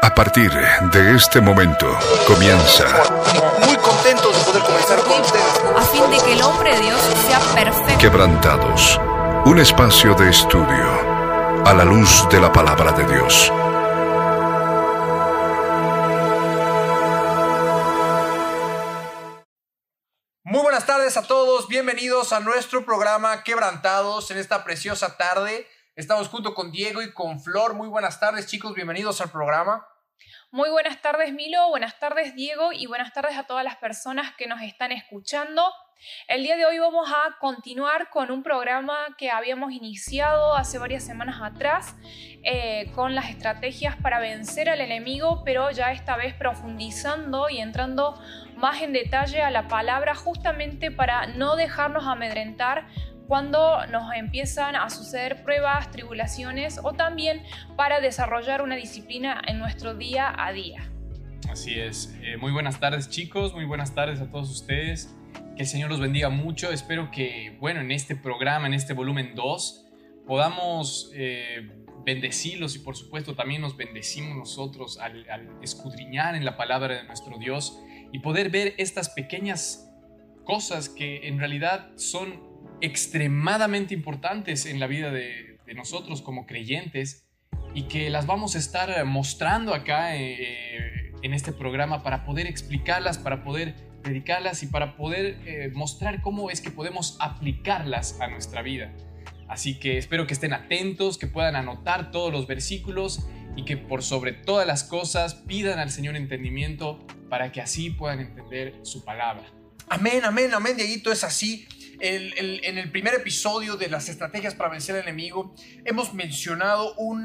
A partir de este momento comienza. Muy contentos de poder comenzar con ustedes. A fin de que el hombre de Dios sea perfecto. Quebrantados. Un espacio de estudio a la luz de la palabra de Dios. Muy buenas tardes a todos. Bienvenidos a nuestro programa Quebrantados en esta preciosa tarde. Estamos junto con Diego y con Flor. Muy buenas tardes, chicos. Bienvenidos al programa. Muy buenas tardes, Milo, buenas tardes, Diego, y buenas tardes a todas las personas que nos están escuchando. El día de hoy vamos a continuar con un programa que habíamos iniciado hace varias semanas atrás con las estrategias para vencer al enemigo, pero ya esta vez profundizando y entrando más en detalle a la palabra, justamente para no dejarnos amedrentar cuando nos empiezan a suceder pruebas, tribulaciones, o también para desarrollar una disciplina en nuestro día a día. Así es. Muy buenas tardes, chicos. Muy buenas tardes a todos ustedes. Que el Señor los bendiga mucho. Espero que, en este programa, en este volumen 2, podamos bendecirlos y, por supuesto, también nos bendecimos nosotros al escudriñar en la palabra de nuestro Dios y poder ver estas pequeñas cosas que en realidad son extremadamente importantes en la vida de nosotros como creyentes, y que las vamos a estar mostrando acá en este programa para poder explicarlas, para poder predicarlas y para poder mostrar cómo es que podemos aplicarlas a nuestra vida. Así que espero que estén atentos, que puedan anotar todos los versículos y que por sobre todas las cosas pidan al Señor entendimiento para que así puedan entender su palabra. Amén, amén, amén, Dieguito, es así. En el primer episodio de las estrategias para vencer al enemigo hemos mencionado un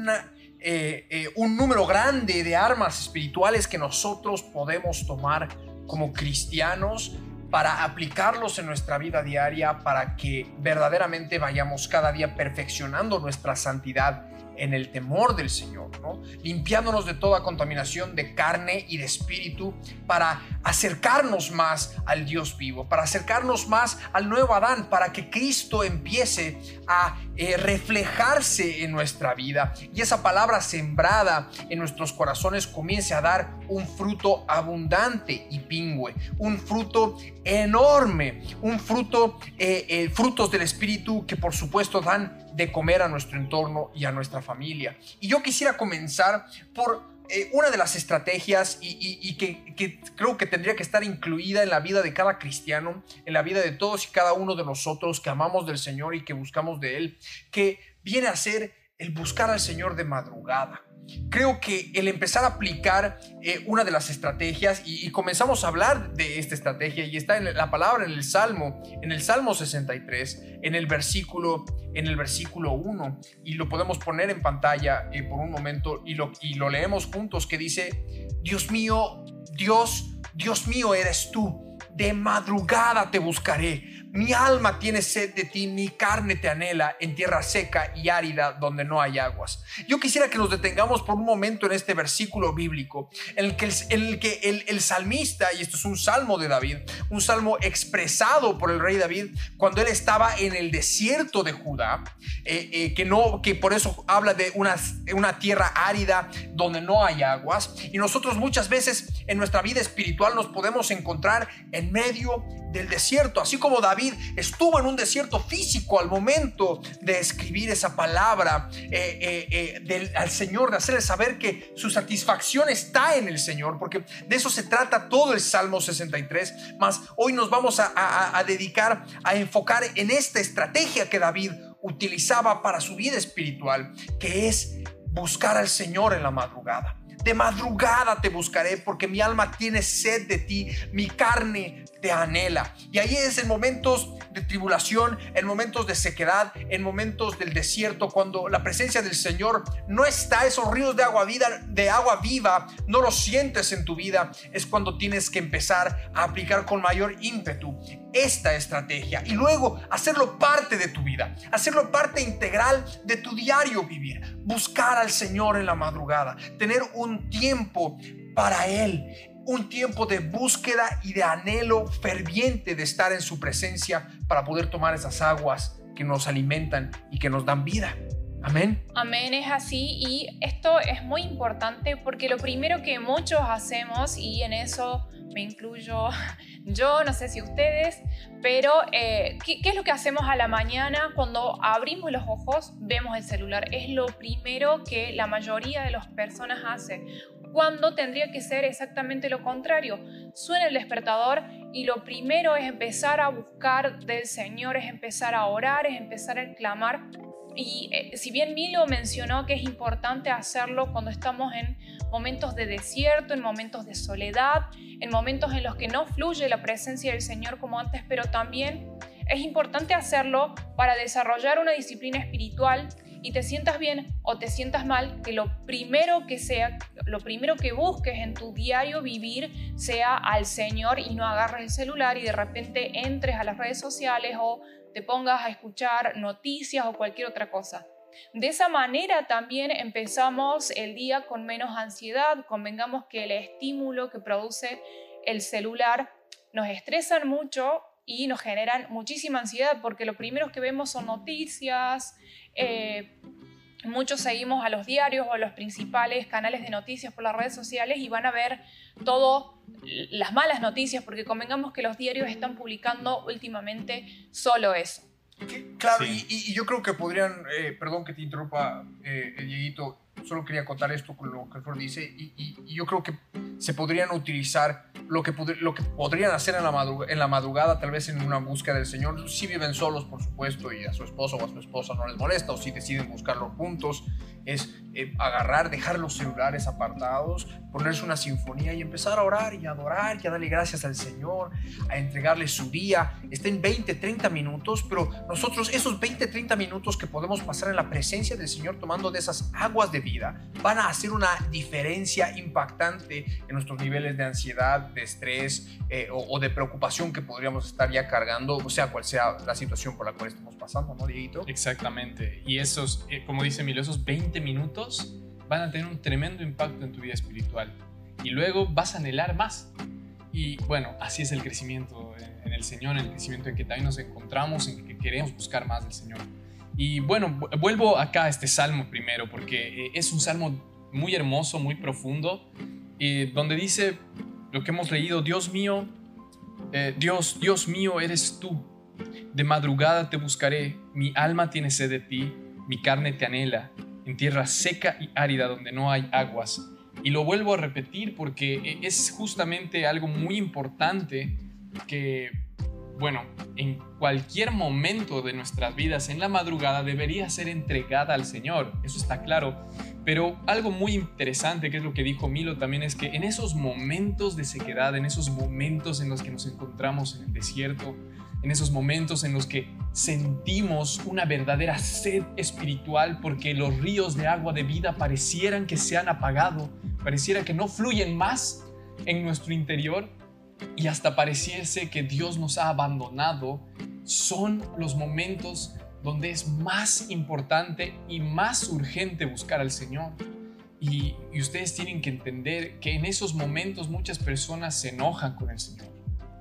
número grande de armas espirituales que nosotros podemos tomar como cristianos para aplicarlos en nuestra vida diaria, para que verdaderamente vayamos cada día perfeccionando nuestra santidad en el temor del Señor, ¿no? Limpiándonos de toda contaminación de carne y de espíritu, para acercarnos más al Dios vivo, para acercarnos más al nuevo Adán, para que Cristo empiece a reflejarse en nuestra vida y esa palabra sembrada en nuestros corazones comience a dar un fruto abundante y pingüe, un fruto enorme, un fruto, frutos del Espíritu que por supuesto dan de comer a nuestro entorno y a nuestra familia. Y yo quisiera comenzar por una de las estrategias y que creo que tendría que estar incluida en la vida de cada cristiano, en la vida de todos y cada uno de nosotros que amamos del Señor y que buscamos de Él, que viene a ser el buscar al Señor de madrugada. Creo que el empezar a aplicar una de las estrategias, y comenzamos a hablar de esta estrategia, y está en la palabra en el Salmo 63, en el versículo 1, y lo podemos poner en pantalla por un momento y lo leemos juntos, que dice: Dios mío, Dios mío eres tú, de madrugada te buscaré. Mi alma tiene sed de ti, mi carne te anhela en tierra seca y árida donde no hay aguas. Yo quisiera que nos detengamos por un momento en este versículo bíblico en el que el salmista, y esto es un salmo de David, un salmo expresado por el rey David cuando él estaba en el desierto de Judá, que por eso habla de una tierra árida donde no hay aguas. Y nosotros muchas veces en nuestra vida espiritual nos podemos encontrar en medio del desierto, así como David estuvo en un desierto físico al momento de escribir esa palabra al Señor, de hacerle saber que su satisfacción está en el Señor, porque de eso se trata todo el Salmo 63. Mas hoy nos vamos a dedicar a enfocar en esta estrategia que David utilizaba para su vida espiritual, que es buscar al Señor en la madrugada. De madrugada te buscaré porque mi alma tiene sed de ti, mi carne te anhela. Y ahí es en momentos de tribulación, en momentos de sequedad, en momentos del desierto, cuando la presencia del Señor no está, esos ríos de agua viva, no los sientes en tu vida, es cuando tienes que empezar a aplicar con mayor ímpetu esta estrategia y luego hacerlo parte de tu vida, hacerlo parte integral de tu diario vivir. Buscar al Señor en la madrugada, tener un tiempo para Él, un tiempo de búsqueda y de anhelo ferviente de estar en su presencia para poder tomar esas aguas que nos alimentan y que nos dan vida. Amén. Amén, es así, y esto es muy importante porque lo primero que muchos hacemos, y en eso me incluyo yo, no sé si ustedes, pero ¿qué es lo que hacemos a la mañana cuando abrimos los ojos? Vemos el celular. Es lo primero que la mayoría de las personas hace, cuando tendría que ser exactamente lo contrario. Suena el despertador y lo primero es empezar a buscar del Señor, es empezar a orar, es empezar a clamar. Y si bien Milo mencionó que es importante hacerlo cuando estamos en momentos de desierto, en momentos de soledad, en momentos en los que no fluye la presencia del Señor como antes, pero también es importante hacerlo para desarrollar una disciplina espiritual, y te sientas bien o te sientas mal, que lo primero que busques en tu diario vivir sea al Señor, y no agarres el celular y de repente entres a las redes sociales o te pongas a escuchar noticias o cualquier otra cosa. De esa manera también empezamos el día con menos ansiedad. Convengamos que el estímulo que produce el celular nos estresan mucho y nos generan muchísima ansiedad, porque lo primero que vemos son noticias. Muchos seguimos a los diarios o a los principales canales de noticias por las redes sociales y van a ver todo las malas noticias, porque convengamos que los diarios están publicando últimamente solo eso. Claro, Sí. y yo creo que podrían, perdón que te interrumpa, Dieguito, solo quería contar esto con lo que Flor dice, y yo creo que se podrían utilizar lo que podrían hacer en la madrugada, tal vez en una búsqueda del Señor. Si viven solos, por supuesto, y a su esposo o a su esposa no les molesta, o si deciden buscarlo juntos, es dejar los celulares apartados, ponerse una sinfonía y empezar a orar y a adorar y a darle gracias al Señor, a entregarle su día. Estén 20, 30 minutos, pero nosotros esos 20, 30 minutos que podemos pasar en la presencia del Señor tomando de esas aguas de vida van a hacer una diferencia impactante en nuestros niveles de ansiedad, de estrés o de preocupación que podríamos estar ya cargando, o sea, cual sea la situación por la cual estamos pasando, ¿no, Dieguito? Exactamente. Y esos, como dice Milo, esos 20 minutos van a tener un tremendo impacto en tu vida espiritual. Y luego vas a anhelar más. Y bueno, así es el crecimiento en el Señor, el crecimiento en que también nos encontramos, en que queremos buscar más del Señor. Y bueno, vuelvo acá a este salmo primero, porque es un salmo muy hermoso, muy profundo, donde dice lo que hemos leído: Dios mío, Dios mío eres tú. De madrugada te buscaré, mi alma tiene sed de ti, mi carne te anhela, en tierra seca y árida donde no hay aguas. Y lo vuelvo a repetir porque es justamente algo muy importante que, bueno, en cualquier momento de nuestras vidas, en la madrugada debería ser entregada al Señor, eso está claro. Pero algo muy interesante, que es lo que dijo Milo también, es que en esos momentos de sequedad, en esos momentos en los que nos encontramos en el desierto, en esos momentos en los que sentimos una verdadera sed espiritual porque los ríos de agua de vida parecieran que se han apagado, pareciera que no fluyen más en nuestro interior y hasta pareciese que Dios nos ha abandonado, son los momentos donde es más importante y más urgente buscar al Señor. Y ustedes tienen que entender que en esos momentos muchas personas se enojan con el Señor.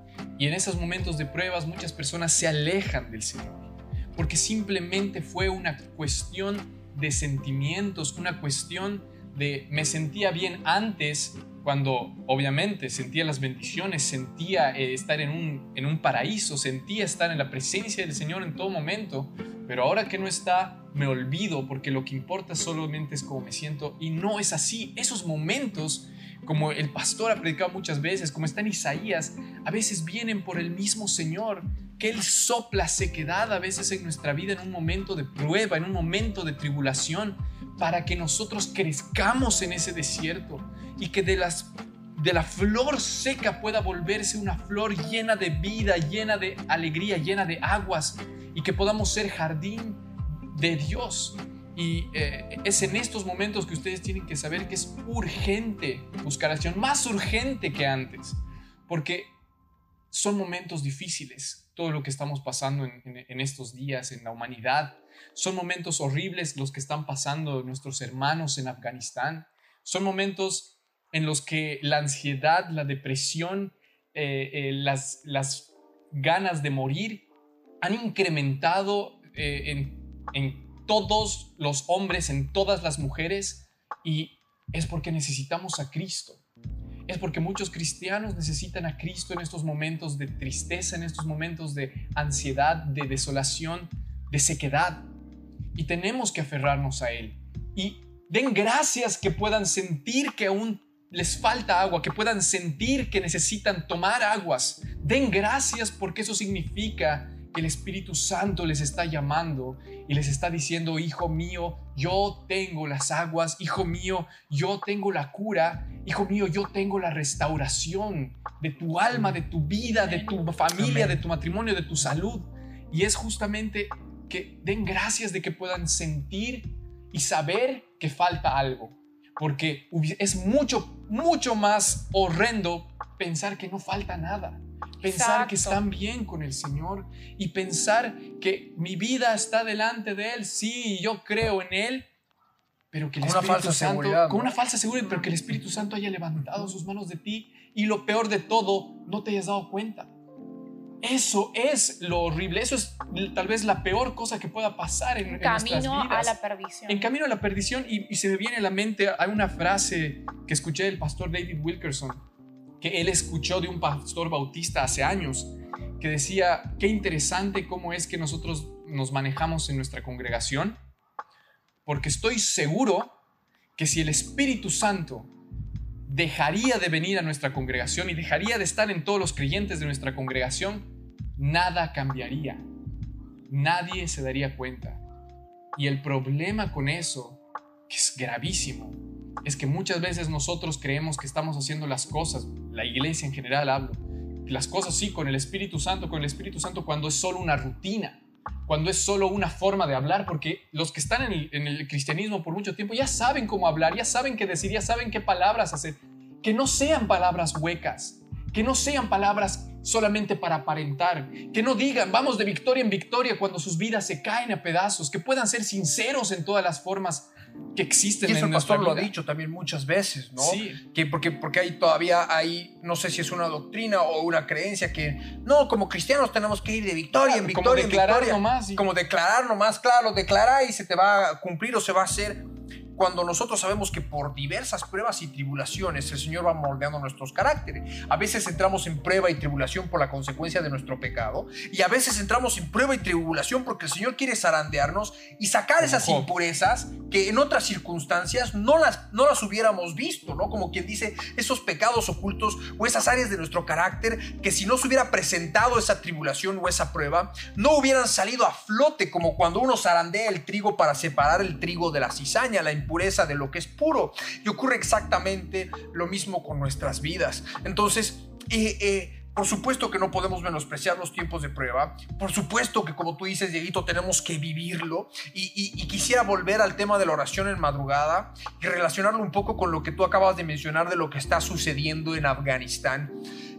Y en esos momentos de pruebas muchas personas se alejan del Señor, porque simplemente fue una cuestión de sentimientos, una cuestión de me sentía bien antes, cuando obviamente sentía las bendiciones, sentía estar en un paraíso, sentía estar en la presencia del Señor en todo momento, pero ahora que no está, me olvido porque lo que importa solamente es cómo me siento, y no es así. Esos momentos, como el pastor ha predicado muchas veces, como está en Isaías, a veces vienen por el mismo Señor, que Él sopla sequedad a veces en nuestra vida en un momento de prueba, en un momento de tribulación, para que nosotros crezcamos en ese desierto y que de la flor seca pueda volverse una flor llena de vida, llena de alegría, llena de aguas, y que podamos ser jardín de Dios. Y es en estos momentos que ustedes tienen que saber que es urgente buscar acción, más urgente que antes, porque son momentos difíciles, todo lo que estamos pasando en estos días en la humanidad. Son momentos horribles los que están pasando nuestros hermanos en Afganistán. Son momentos en los que la ansiedad, la depresión, las ganas de morir han incrementado en todos los hombres, en todas las mujeres, y es porque necesitamos a Cristo. Es porque muchos cristianos necesitan a Cristo en estos momentos de tristeza, en estos momentos de ansiedad, de desolación, de sequedad. Y tenemos que aferrarnos a Él. Y den gracias que puedan sentir que aún les falta agua, que puedan sentir que necesitan tomar aguas. Den gracias porque eso significa que el Espíritu Santo les está llamando y les está diciendo: hijo mío, yo tengo las aguas, hijo mío, yo tengo la cura, hijo mío, yo tengo la restauración de tu alma, de tu vida, de tu familia, de tu matrimonio, de tu salud. Y es justamente que den gracias de que puedan sentir y saber que falta algo, porque es mucho más horrendo pensar que no falta nada. Pensar Exacto. que están bien con el Señor y pensar que mi vida está delante de Él. Sí, yo creo en Él, pero que el Espíritu Santo, con una falsa seguridad, pero que el Espíritu Santo haya levantado sus manos de ti y, lo peor de todo, no te hayas dado cuenta. Eso es lo horrible. Eso es tal vez la peor cosa que pueda pasar en nuestras vidas. Camino a la perdición. En camino a la perdición. Y se me viene a la mente, hay una frase que escuché del pastor David Wilkerson, que él escuchó de un pastor bautista hace años, que decía: qué interesante cómo es que nosotros nos manejamos en nuestra congregación, porque estoy seguro que si el Espíritu Santo dejaría de venir a nuestra congregación y dejaría de estar en todos los creyentes de nuestra congregación, nada cambiaría. Nadie se daría cuenta. Y el problema con eso, que es gravísimo, es que muchas veces nosotros creemos que estamos haciendo las cosas, la iglesia en general hablo, las cosas sí con el Espíritu Santo, cuando es solo una rutina, cuando es solo una forma de hablar, porque los que están en el cristianismo por mucho tiempo ya saben cómo hablar, ya saben qué decir, ya saben qué palabras hacer, que no sean palabras huecas, que no sean palabras solamente para aparentar, que no digan vamos de victoria en victoria cuando sus vidas se caen a pedazos, que puedan ser sinceros en todas las formas que existen. Y eso en el nuestra pastor lo ha vida. dicho también muchas veces, ¿no? Sí. Que porque hay todavía no sé si es una doctrina o una creencia que no, como cristianos tenemos que ir de victoria Claro, en como victoria en declarar victoria. nomás, y- Como declarar nomás, claro, declarar y se te va a cumplir o se va a hacer. Cuando nosotros sabemos que por diversas pruebas y tribulaciones el Señor va moldeando nuestros caracteres. A veces entramos en prueba y tribulación por la consecuencia de nuestro pecado, y a veces entramos en prueba y tribulación porque el Señor quiere zarandearnos y sacar esas Job. impurezas que en otras circunstancias no las hubiéramos visto, ¿no? Como quien dice, esos pecados ocultos o esas áreas de nuestro carácter que si no se hubiera presentado esa tribulación o esa prueba, no hubieran salido a flote, como cuando uno zarandea el trigo para separar el trigo de la cizaña, la impureza de lo que es puro. Y ocurre exactamente lo mismo con nuestras vidas. Entonces, por supuesto que no podemos menospreciar los tiempos de prueba. Por supuesto que, como tú dices, Dieguito, tenemos que vivirlo. Y quisiera volver al tema de la oración en madrugada y relacionarlo un poco con lo que tú acabas de mencionar de lo que está sucediendo en Afganistán.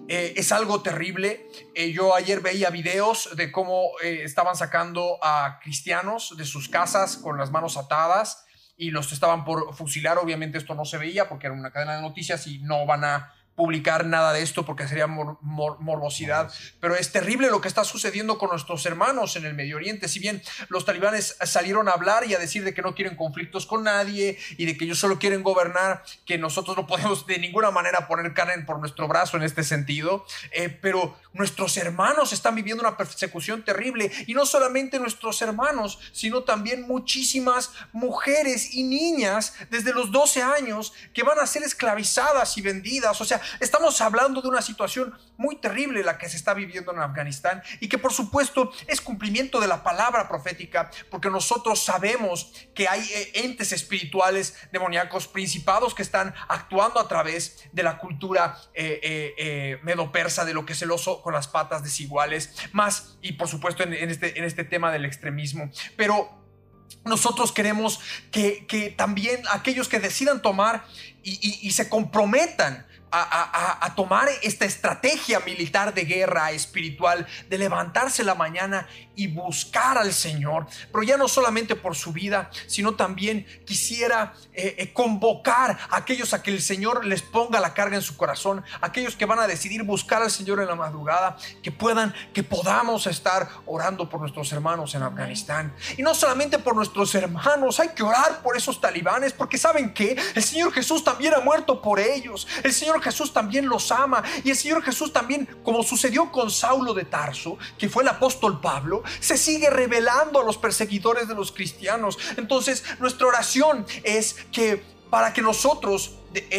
Es algo terrible. Yo ayer veía videos de cómo estaban sacando a cristianos de sus casas con las manos atadas y los estaban por fusilar. Obviamente esto no se veía porque era una cadena de noticias y no van a publicar nada de esto porque sería morbosidad, pero es terrible lo que está sucediendo con nuestros hermanos en el Medio Oriente. Si bien los talibanes salieron a hablar y a decir de que no quieren conflictos con nadie y de que ellos solo quieren gobernar, que nosotros no podemos de ninguna manera poner carne por nuestro brazo en este sentido, pero nuestros hermanos están viviendo una persecución terrible, y no solamente nuestros hermanos, sino también muchísimas mujeres y niñas desde los 12 años que van a ser esclavizadas y vendidas. O sea, estamos hablando de una situación muy terrible la que se está viviendo en Afganistán, y que por supuesto es cumplimiento de la palabra profética, porque nosotros sabemos que hay entes espirituales demoníacos, principados que están actuando a través de la cultura medo-persa, de lo que es el oso con las patas desiguales, más y por supuesto en este tema del extremismo. Pero nosotros queremos que también aquellos que decidan tomar y se comprometan a tomar esta estrategia militar de guerra espiritual, de levantarse la mañana y buscar al Señor, pero ya no solamente por su vida, sino también quisiera convocar a aquellos a que el Señor les ponga la carga en su corazón, aquellos que van a decidir buscar al Señor en la madrugada, que podamos estar orando por nuestros hermanos en Afganistán. Y no solamente por nuestros hermanos, hay que orar por esos talibanes, porque ¿saben qué? El Señor Jesús también ha muerto por ellos. El Señor Jesús también los ama, y el Señor Jesús también, como sucedió con Saulo de Tarso, que fue el apóstol Pablo, se sigue revelando a los perseguidores de los cristianos. Entonces nuestra oración es que para que nosotros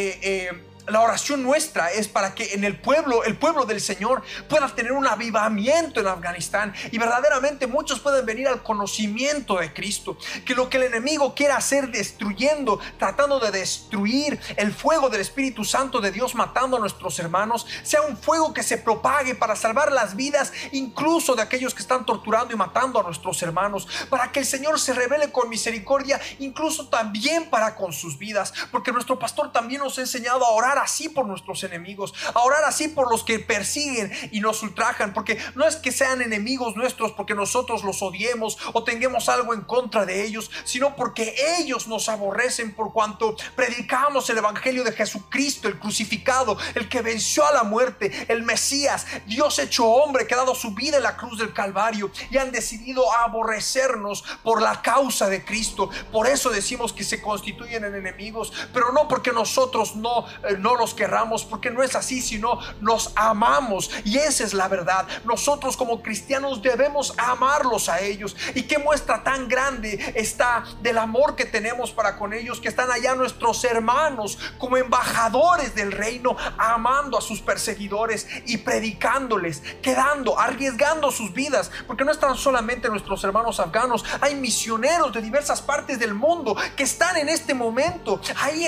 la oración nuestra es para que en el pueblo del Señor pueda tener un avivamiento en Afganistán y verdaderamente muchos pueden venir al conocimiento de Cristo. Que lo que el enemigo quiera hacer destruyendo, tratando de destruir el fuego del Espíritu Santo de Dios, matando a nuestros hermanos, sea un fuego que se propague para salvar las vidas incluso de aquellos que están torturando y matando a nuestros hermanos, para que el Señor se revele con misericordia incluso también para con sus vidas, porque nuestro pastor también nos ha enseñado a orar así por nuestros enemigos, a orar así por los que persiguen y nos ultrajan, porque no es que sean enemigos nuestros porque nosotros los odiemos o tengamos algo en contra de ellos, sino porque ellos nos aborrecen por cuanto predicamos el evangelio de Jesucristo, el crucificado, el que venció a la muerte, el Mesías, Dios hecho hombre, que ha dado su vida en la cruz del Calvario, y han decidido aborrecernos por la causa de Cristo. Por eso decimos que se constituyen en enemigos, pero no porque nosotros no los querramos, porque no es así, sino nos amamos, y esa es la verdad. Nosotros como cristianos debemos amarlos a ellos. Y qué muestra tan grande está del amor que tenemos para con ellos, que están allá nuestros hermanos como embajadores del reino, amando a sus perseguidores y predicándoles, arriesgando sus vidas, porque no están solamente nuestros hermanos afganos, hay misioneros de diversas partes del mundo que están en este momento ahí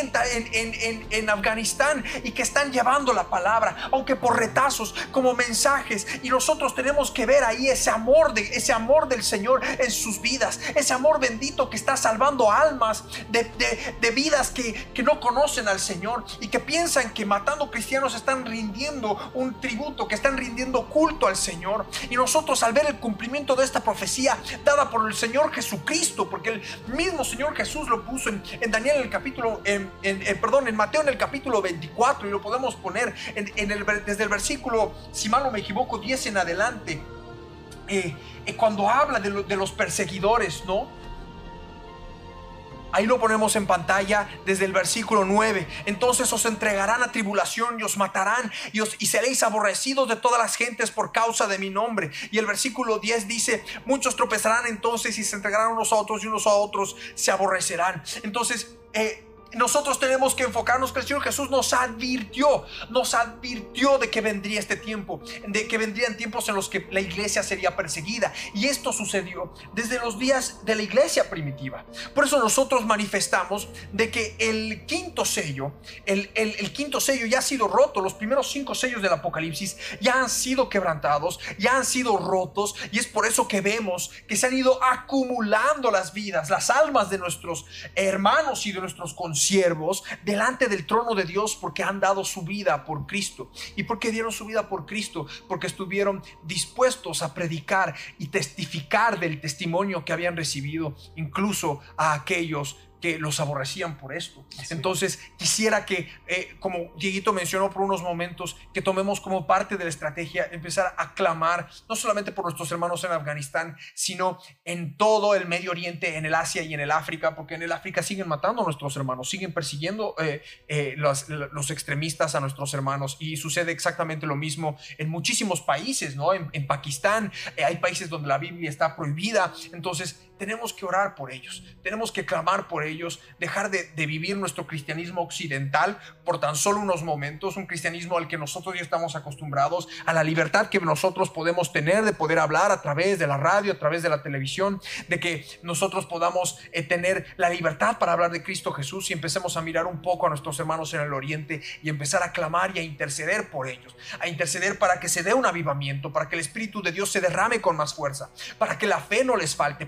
en Afganistán, y que están llevando la palabra, aunque por retazos, como mensajes, y nosotros tenemos que ver ahí ese amor del Señor en sus vidas, ese amor bendito que está salvando almas de vidas que no conocen al Señor y que piensan que matando cristianos están rindiendo un tributo, que están rindiendo culto al Señor. Y nosotros, al ver el cumplimiento de esta profecía dada por el Señor Jesucristo, porque el mismo Señor Jesús lo puso en Daniel en el capítulo en Mateo en el capítulo 24, y lo podemos poner desde el versículo, si mal no me equivoco, 10 en adelante, cuando habla de los perseguidores, ¿no? Ahí lo ponemos en pantalla desde el versículo 9. Entonces os entregarán a tribulación y os matarán y seréis aborrecidos de todas las gentes por causa de mi nombre. Y el versículo 10 dice: muchos tropezarán entonces y se entregarán unos a otros, y unos a otros se aborrecerán. Entonces nosotros tenemos que enfocarnos que el Señor Jesús nos advirtió de que vendría este tiempo, de que vendrían tiempos en los que la iglesia sería perseguida, y esto sucedió desde los días de la iglesia primitiva. Por eso nosotros manifestamos de que el quinto sello, el quinto sello ya ha sido roto. Los primeros 5 sellos del Apocalipsis ya han sido quebrantados, ya han sido rotos, y es por eso que vemos que se han ido acumulando las vidas, las almas de nuestros hermanos y de nuestros consiervos delante del trono de Dios, porque han dado su vida por Cristo. ¿Y por qué dieron su vida por Cristo? Porque estuvieron dispuestos a predicar y testificar del testimonio que habían recibido, incluso a aquellos que los aborrecían por esto. Sí. Entonces quisiera que, como Dieguito mencionó por unos momentos, que tomemos como parte de la estrategia empezar a clamar, no solamente por nuestros hermanos en Afganistán, sino en todo el Medio Oriente, en el Asia y en el África, porque en el África siguen matando a nuestros hermanos, siguen persiguiendo los extremistas a nuestros hermanos, y sucede exactamente lo mismo en muchísimos países, ¿no? En Pakistán hay países donde la Biblia está prohibida. Entonces tenemos que orar por ellos, tenemos que clamar por ellos, dejar de vivir nuestro cristianismo occidental por tan solo unos momentos, un cristianismo al que nosotros ya estamos acostumbrados, a la libertad que nosotros podemos tener de poder hablar a través de la radio, a través de la televisión, de que nosotros podamos tener la libertad para hablar de Cristo Jesús, y empecemos a mirar un poco a nuestros hermanos en el Oriente y empezar a clamar y a interceder por ellos, a interceder para que se dé un avivamiento, para que el Espíritu de Dios se derrame con más fuerza, para que la fe no les falte, para que el Señor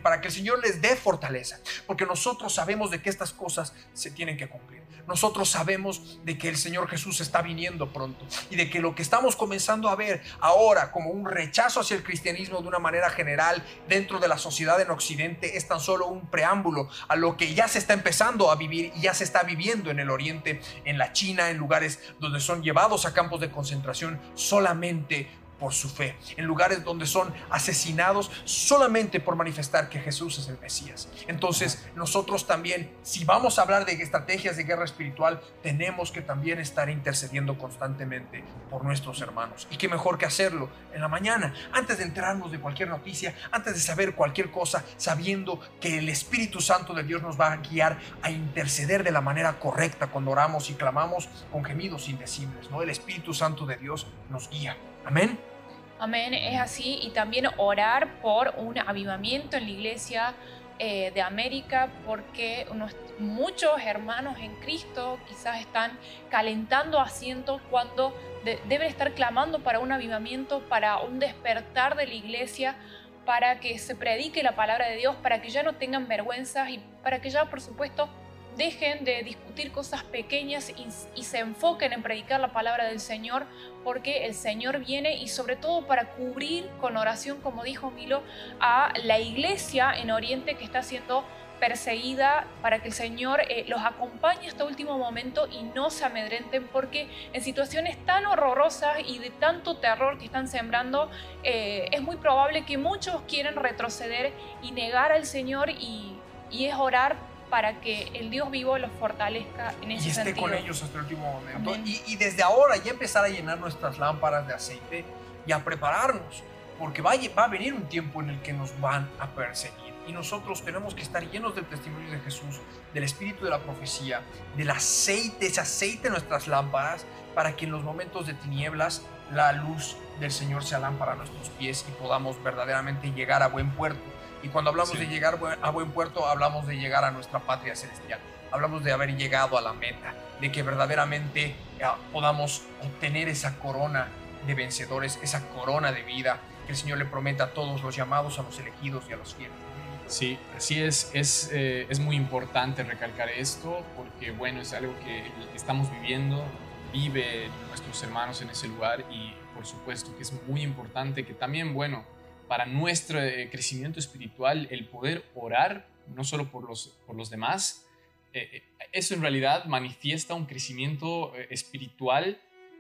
Señor les dé fortaleza, porque nosotros sabemos de que estas cosas se tienen que cumplir. Nosotros sabemos de que el Señor Jesús está viniendo pronto y de que lo que estamos comenzando a ver ahora como un rechazo hacia el cristianismo de una manera general dentro de la sociedad en Occidente es tan solo un preámbulo a lo que ya se está empezando a vivir y ya se está viviendo en el Oriente, en la China, en lugares donde son llevados a campos de concentración solamente por su fe, en lugares donde son asesinados solamente por manifestar que Jesús es el Mesías. Entonces nosotros también, si vamos a hablar de estrategias de guerra espiritual, tenemos que también estar intercediendo constantemente por nuestros hermanos. Y qué mejor que hacerlo en la mañana, antes de enterarnos de cualquier noticia, antes de saber cualquier cosa, sabiendo que el Espíritu Santo de Dios nos va a guiar a interceder de la manera correcta cuando oramos y clamamos con gemidos indecibles, ¿no? El Espíritu Santo de Dios nos guía. Amén. Amén, es así. Y también orar por un avivamiento en la iglesia de América, porque muchos hermanos en Cristo quizás están calentando asientos cuando deben estar clamando para un avivamiento, para un despertar de la iglesia, para que se predique la palabra de Dios, para que ya no tengan vergüenzas y para que ya, por supuesto, dejen de discutir cosas pequeñas y se enfoquen en predicar la palabra del Señor, porque el Señor viene, y sobre todo para cubrir con oración, como dijo Milo, a la iglesia en Oriente que está siendo perseguida, para que el Señor los acompañe hasta último momento y no se amedrenten, porque en situaciones tan horrorosas y de tanto terror que están sembrando, es muy probable que muchos quieran retroceder y negar al Señor, y es orar para que el Dios vivo los fortalezca en ese sentido. Y esté con ellos hasta el último momento. Y desde ahora ya empezar a llenar nuestras lámparas de aceite y a prepararnos, porque va a venir un tiempo en el que nos van a perseguir. Y nosotros tenemos que estar llenos del testimonio de Jesús, del espíritu de la profecía, del aceite, ese aceite en nuestras lámparas, para que en los momentos de tinieblas la luz del Señor sea lámpara a nuestros pies y podamos verdaderamente llegar a buen puerto. Y cuando hablamos de llegar a buen puerto, hablamos de llegar a nuestra patria celestial. Hablamos de haber llegado a la meta, de que verdaderamente podamos obtener esa corona de vencedores, esa corona de vida que el Señor le promete a todos los llamados, a los elegidos y a los fieles. Sí, así es. Es muy importante recalcar esto, porque bueno, es algo que estamos viviendo, vive nuestros hermanos en ese lugar, y por supuesto que es muy importante que también, bueno, para nuestro crecimiento espiritual, el poder orar no solo por los demás, eso en realidad manifiesta un crecimiento espiritual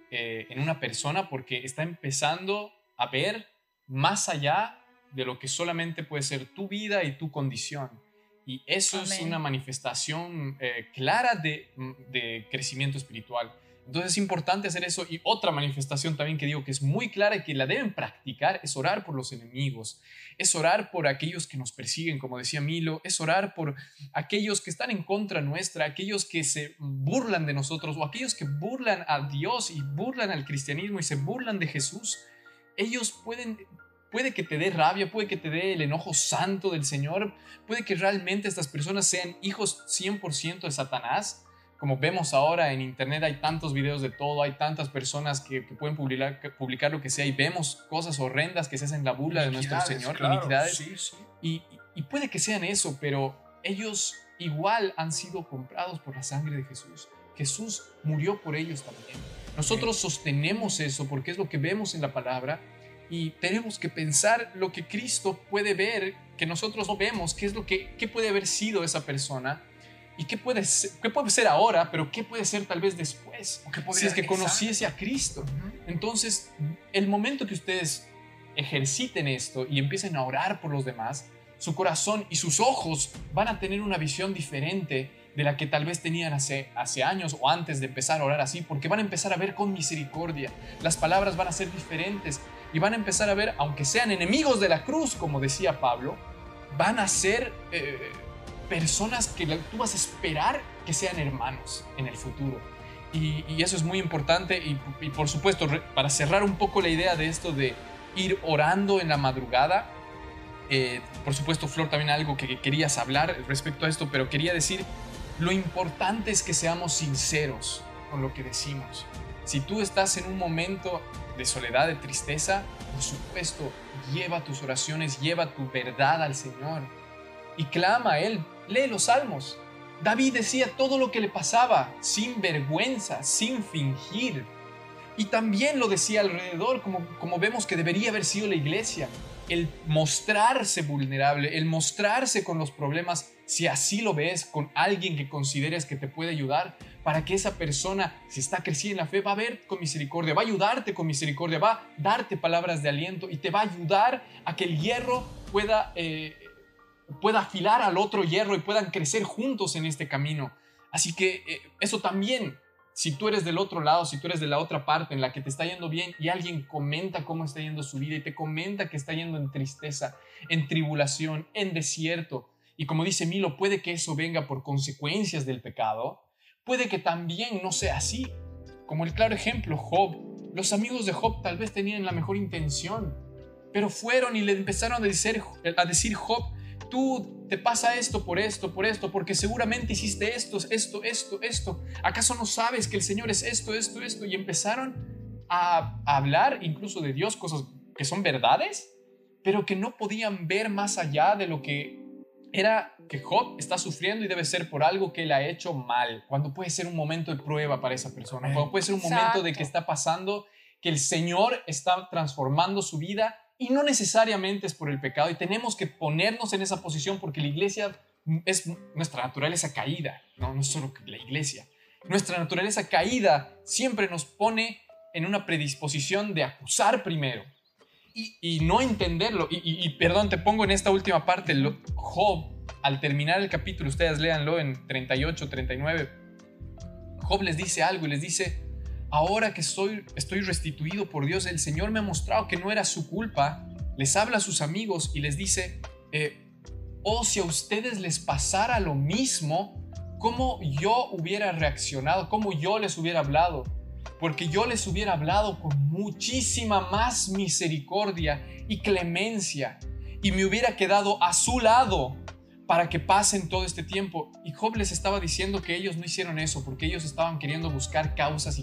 en una persona, porque está empezando a ver más allá de lo que solamente puede ser tu vida y tu condición. Y eso Amén. Es una manifestación clara de crecimiento espiritual. Entonces es importante hacer eso. Y otra manifestación también que digo que es muy clara y que la deben practicar es orar por los enemigos, es orar por aquellos que nos persiguen, como decía Milo, es orar por aquellos que están en contra nuestra, aquellos que se burlan de nosotros, o aquellos que burlan a Dios y burlan al cristianismo y se burlan de Jesús. Ellos puede que te dé rabia, puede que te dé el enojo santo del Señor, puede que realmente estas personas sean hijos 100% de Satanás. Como vemos ahora en internet, hay tantos videos de todo, hay tantas personas que pueden publicar lo que sea, y vemos cosas horrendas que se hacen la burla de nuestro Señor, claro, iniquidades. Sí, sí. Y puede que sean eso, pero ellos igual han sido comprados por la sangre de Jesús. Jesús murió por ellos también. Nosotros sostenemos eso porque es lo que vemos en la palabra, y tenemos que pensar lo que Cristo puede ver, que nosotros no vemos, qué puede haber sido esa persona. ¿Y qué puede ser ahora, pero qué puede ser tal vez después? Si es que conociese a Cristo. Entonces, el momento que ustedes ejerciten esto y empiecen a orar por los demás, su corazón y sus ojos van a tener una visión diferente de la que tal vez tenían hace años o antes de empezar a orar así, porque van a empezar a ver con misericordia. Las palabras van a ser diferentes y van a empezar a ver, aunque sean enemigos de la cruz, como decía Pablo, van a ser personas que tú vas a esperar que sean hermanos en el futuro. Y eso es muy importante. Y por supuesto, para cerrar un poco la idea de esto de ir orando en la madrugada, por supuesto, Flor, también algo que querías hablar respecto a esto, pero quería decir, lo importante es que seamos sinceros con lo que decimos. Si tú estás en un momento de soledad, de tristeza, por supuesto, lleva tus oraciones, lleva tu verdad al Señor. y clama a Él. Lee los Salmos. David decía todo lo que le pasaba, sin vergüenza, sin fingir. Y también lo decía alrededor, como vemos que debería haber sido la iglesia. El mostrarse vulnerable, el mostrarse con los problemas, si así lo ves, con alguien que consideres que te puede ayudar, para que esa persona, si está creciendo en la fe, va a ver con misericordia, va a ayudarte con misericordia, va a darte palabras de aliento y te va a ayudar a que el hierro pueda afilar al otro hierro y puedan crecer juntos en este camino. Así que eso también, si tú eres del otro lado, si tú eres de la otra parte en la que te está yendo bien y alguien comenta cómo está yendo su vida y te comenta que está yendo en tristeza, en tribulación, en desierto, y como dice Milo, puede que eso venga por consecuencias del pecado, puede que también no sea así. Como el claro ejemplo, Job. Los amigos de Job tal vez tenían la mejor intención, pero fueron y le empezaron a decir Job, tú te pasa esto, porque seguramente hiciste esto. ¿Acaso no sabes que el Señor es esto? Y empezaron a hablar incluso de Dios, cosas que son verdades, pero que no podían ver más allá de lo que era que Job está sufriendo y debe ser por algo que él ha hecho mal, cuando puede ser un momento de prueba para esa persona, cuando puede ser un momento de que está pasando, que el Señor está transformando su vida y no necesariamente es por el pecado, y tenemos que ponernos en esa posición porque la iglesia es nuestra naturaleza caída, no es solo la iglesia. Nuestra naturaleza caída siempre nos pone en una predisposición de acusar primero y no entenderlo. Y perdón, te pongo en esta última parte. Job, al terminar el capítulo, ustedes léanlo en 38, 39, Job les dice algo y les dice: ahora que estoy restituido por Dios, el Señor me ha mostrado que no era su culpa. Les habla a sus amigos y les dice, si a ustedes les pasara lo mismo, ¿cómo yo hubiera reaccionado? ¿Cómo yo les hubiera hablado? Porque yo les hubiera hablado con muchísima más misericordia y clemencia, y me hubiera quedado a su lado para que pasen todo este tiempo. Y Job les estaba diciendo que ellos no hicieron eso, porque ellos estaban queriendo buscar causas,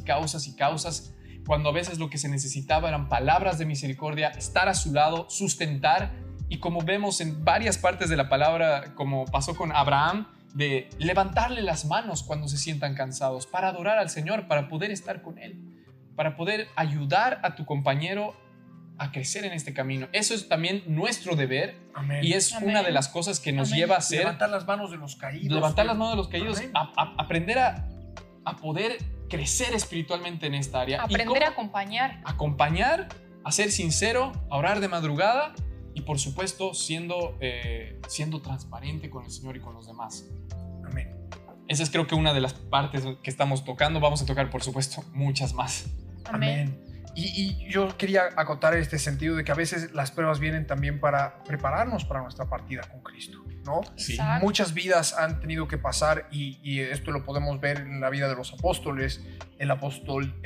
cuando a veces lo que se necesitaba eran palabras de misericordia, estar a su lado, sustentar. Y como vemos en varias partes de la palabra, como pasó con Abraham, de levantarle las manos cuando se sientan cansados, para adorar al Señor, para poder estar con Él, para poder ayudar a tu compañero a crecer en este camino. Eso es también nuestro deber. Amén. Y es una de las cosas que nos lleva a ser... levantar las manos de los caídos. Levantar las manos de los caídos, aprender a poder crecer espiritualmente en esta área. Aprender a acompañar. Acompañar, a ser sincero, a orar de madrugada y por supuesto siendo transparente con el Señor y con los demás. Amén. Esa es creo que una de las partes que estamos tocando. Vamos a tocar por supuesto muchas más. Amén. Y yo quería acotar este sentido de que a veces las pruebas vienen también para prepararnos para nuestra partida con Cristo, ¿no? Sí. Exacto. Muchas vidas han tenido que pasar y esto lo podemos ver en la vida de los apóstoles. El apóstol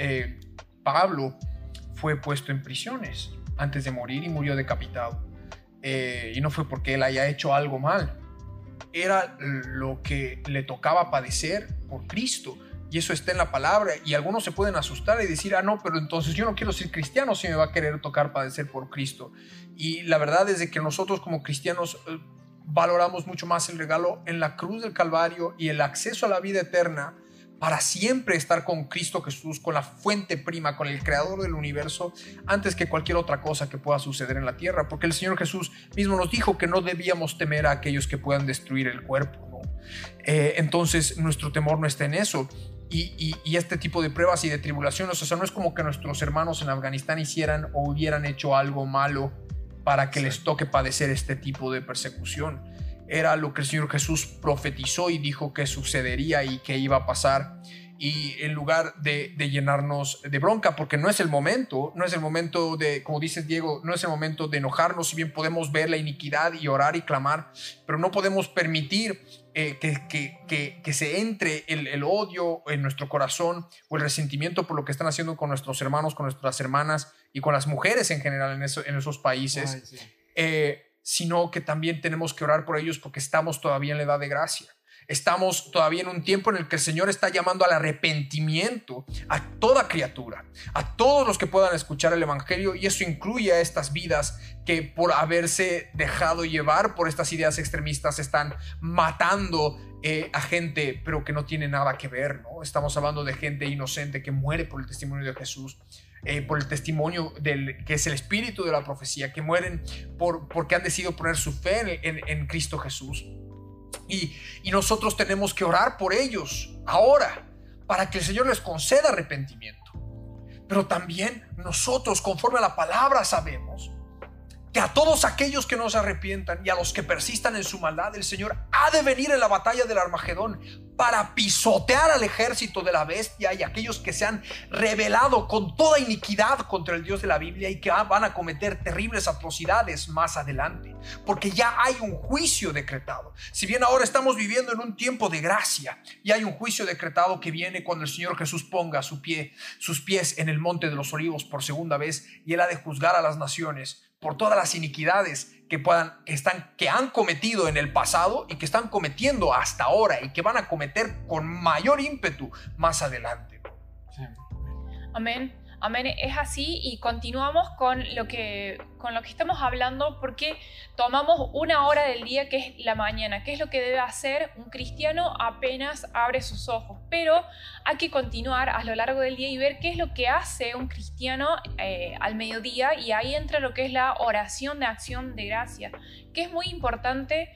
Pablo fue puesto en prisiones antes de morir y murió decapitado. Y no fue porque él haya hecho algo mal. Era lo que le tocaba padecer por Cristo. Y eso está en la palabra. Y algunos se pueden asustar y decir, no, pero entonces yo no quiero ser cristiano si me va a querer tocar padecer por Cristo. Y la verdad es de que nosotros como cristianos valoramos mucho más el regalo en la cruz del Calvario y el acceso a la vida eterna para siempre estar con Cristo Jesús, con la fuente prima, con el creador del universo, antes que cualquier otra cosa que pueda suceder en la tierra. Porque el Señor Jesús mismo nos dijo que no debíamos temer a aquellos que puedan destruir el cuerpo, ¿no? Entonces nuestro temor no está en eso. Y este tipo de pruebas y de tribulaciones, o sea, no es como que nuestros hermanos en Afganistán hicieran o hubieran hecho algo malo para que les toque padecer este tipo de persecución. Era lo que el Señor Jesús profetizó y dijo que sucedería y que iba a pasar. Y en lugar de llenarnos de bronca, porque no es el momento de, como dices Diego, no es el momento de enojarnos, si bien podemos ver la iniquidad y orar y clamar, pero no podemos permitir que se entre el odio en nuestro corazón o el resentimiento por lo que están haciendo con nuestros hermanos, con nuestras hermanas y con las mujeres en general en esos países. Ay, sí. Sino que también tenemos que orar por ellos porque estamos todavía en la edad de gracia. Estamos todavía en un tiempo en el que el Señor está llamando al arrepentimiento a toda criatura, a todos los que puedan escuchar el Evangelio, y eso incluye a estas vidas que por haberse dejado llevar por estas ideas extremistas están matando a gente, pero que no tiene nada que ver, ¿no? Estamos hablando de gente inocente que muere por el testimonio de Jesús, por el testimonio que es el espíritu de la profecía, que mueren porque han decidido poner su fe en Cristo Jesús. Y nosotros tenemos que orar por ellos ahora para que el Señor les conceda arrepentimiento. Pero también nosotros, conforme a la palabra, sabemos que a todos aquellos que no se arrepientan y a los que persistan en su maldad, el Señor ha de venir en la batalla del Armagedón para pisotear al ejército de la bestia y aquellos que se han rebelado con toda iniquidad contra el Dios de la Biblia y que van a cometer terribles atrocidades más adelante, porque ya hay un juicio decretado. Si bien ahora estamos viviendo en un tiempo de gracia, y hay un juicio decretado que viene cuando el Señor Jesús ponga sus pies en el monte de los olivos por segunda vez, y Él ha de juzgar a las naciones por todas las iniquidades que han cometido en el pasado y que están cometiendo hasta ahora y que van a cometer con mayor ímpetu más adelante. Sí. Amén. Amén, es así, y continuamos con lo que estamos hablando, porque tomamos una hora del día, que es la mañana, que es lo que debe hacer un cristiano apenas abre sus ojos. Pero hay que continuar a lo largo del día y ver qué es lo que hace un cristiano al mediodía, y ahí entra lo que es la oración de acción de gracia, que es muy importante.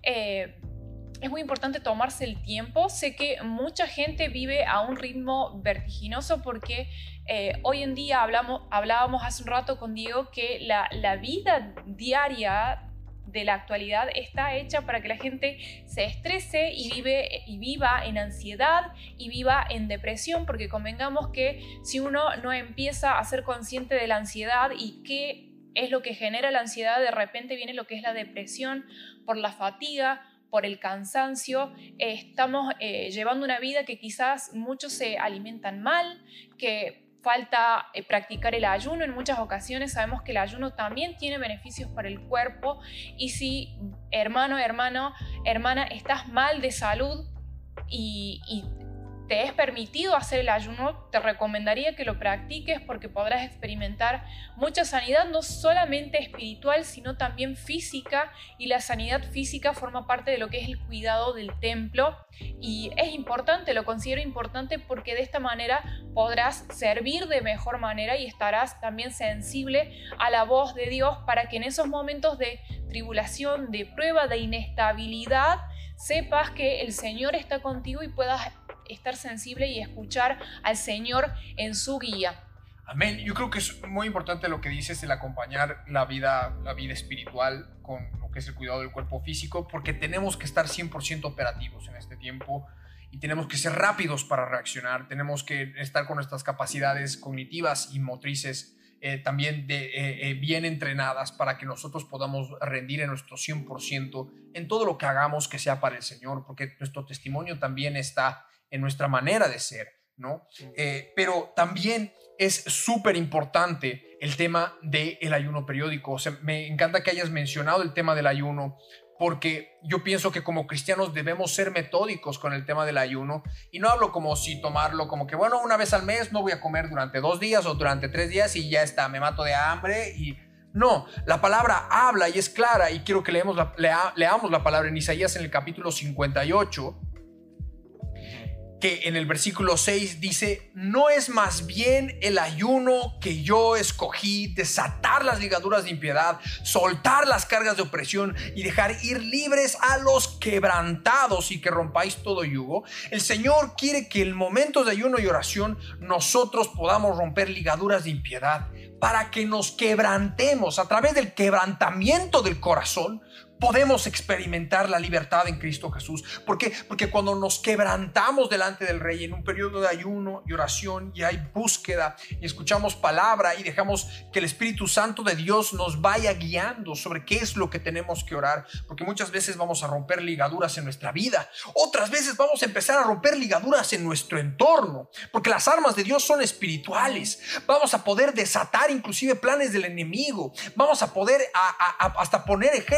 Es muy importante tomarse el tiempo. Sé que mucha gente vive a un ritmo vertiginoso porque hoy en día hablábamos hace un rato con Diego que la vida diaria de la actualidad está hecha para que la gente se estrese y viva en ansiedad y viva en depresión, porque convengamos que si uno no empieza a ser consciente de la ansiedad y qué es lo que genera la ansiedad, de repente viene lo que es la depresión por la fatiga, por el cansancio. Estamos llevando una vida que quizás muchos se alimentan mal, que falta practicar el ayuno. En muchas ocasiones sabemos que el ayuno también tiene beneficios para el cuerpo, y si hermana, estás mal de salud y te es permitido hacer el ayuno, te recomendaría que lo practiques, porque podrás experimentar mucha sanidad, no solamente espiritual, sino también física, y la sanidad física forma parte de lo que es el cuidado del templo, y es importante, lo considero importante, porque de esta manera podrás servir de mejor manera y estarás también sensible a la voz de Dios, para que en esos momentos de tribulación, de prueba, de inestabilidad, sepas que el Señor está contigo y puedas estar sensible y escuchar al Señor en su guía. Amén. Yo creo que es muy importante lo que dices, el acompañar la vida espiritual con lo que es el cuidado del cuerpo físico, porque tenemos que estar 100% operativos en este tiempo y tenemos que ser rápidos para reaccionar. Tenemos que estar con nuestras capacidades cognitivas y motrices también bien entrenadas, para que nosotros podamos rendir en nuestro 100% en todo lo que hagamos, que sea para el Señor, porque nuestro testimonio también está en nuestra manera de ser, ¿no? Pero también es súper importante el tema del ayuno periódico. O sea, me encanta que hayas mencionado el tema del ayuno, porque yo pienso que como cristianos debemos ser metódicos con el tema del ayuno, y no hablo como si tomarlo como que, bueno, una vez al mes no voy a comer durante 2 días o durante 3 días y ya está, me mato de hambre. Y no, la palabra habla y es clara, y quiero que leamos la palabra en Isaías en el capítulo 58, que en el versículo 6 dice: no es más bien el ayuno que yo escogí, desatar las ligaduras de impiedad, soltar las cargas de opresión y dejar ir libres a los quebrantados, y que rompáis todo yugo. El Señor quiere que en momentos de ayuno y oración nosotros podamos romper ligaduras de impiedad, para que nos quebrantemos. A través del quebrantamiento del corazón podemos experimentar la libertad en Cristo Jesús. ¿Por qué? Porque cuando nos quebrantamos delante del Rey en un periodo de ayuno y oración, y hay búsqueda y escuchamos palabra y dejamos que el Espíritu Santo de Dios nos vaya guiando sobre qué es lo que tenemos que orar, porque muchas veces vamos a romper ligaduras en nuestra vida, otras veces vamos a empezar a romper ligaduras en nuestro entorno, porque las armas de Dios son espirituales. Vamos a poder desatar inclusive planes del enemigo, vamos a poder hasta poner ejércitos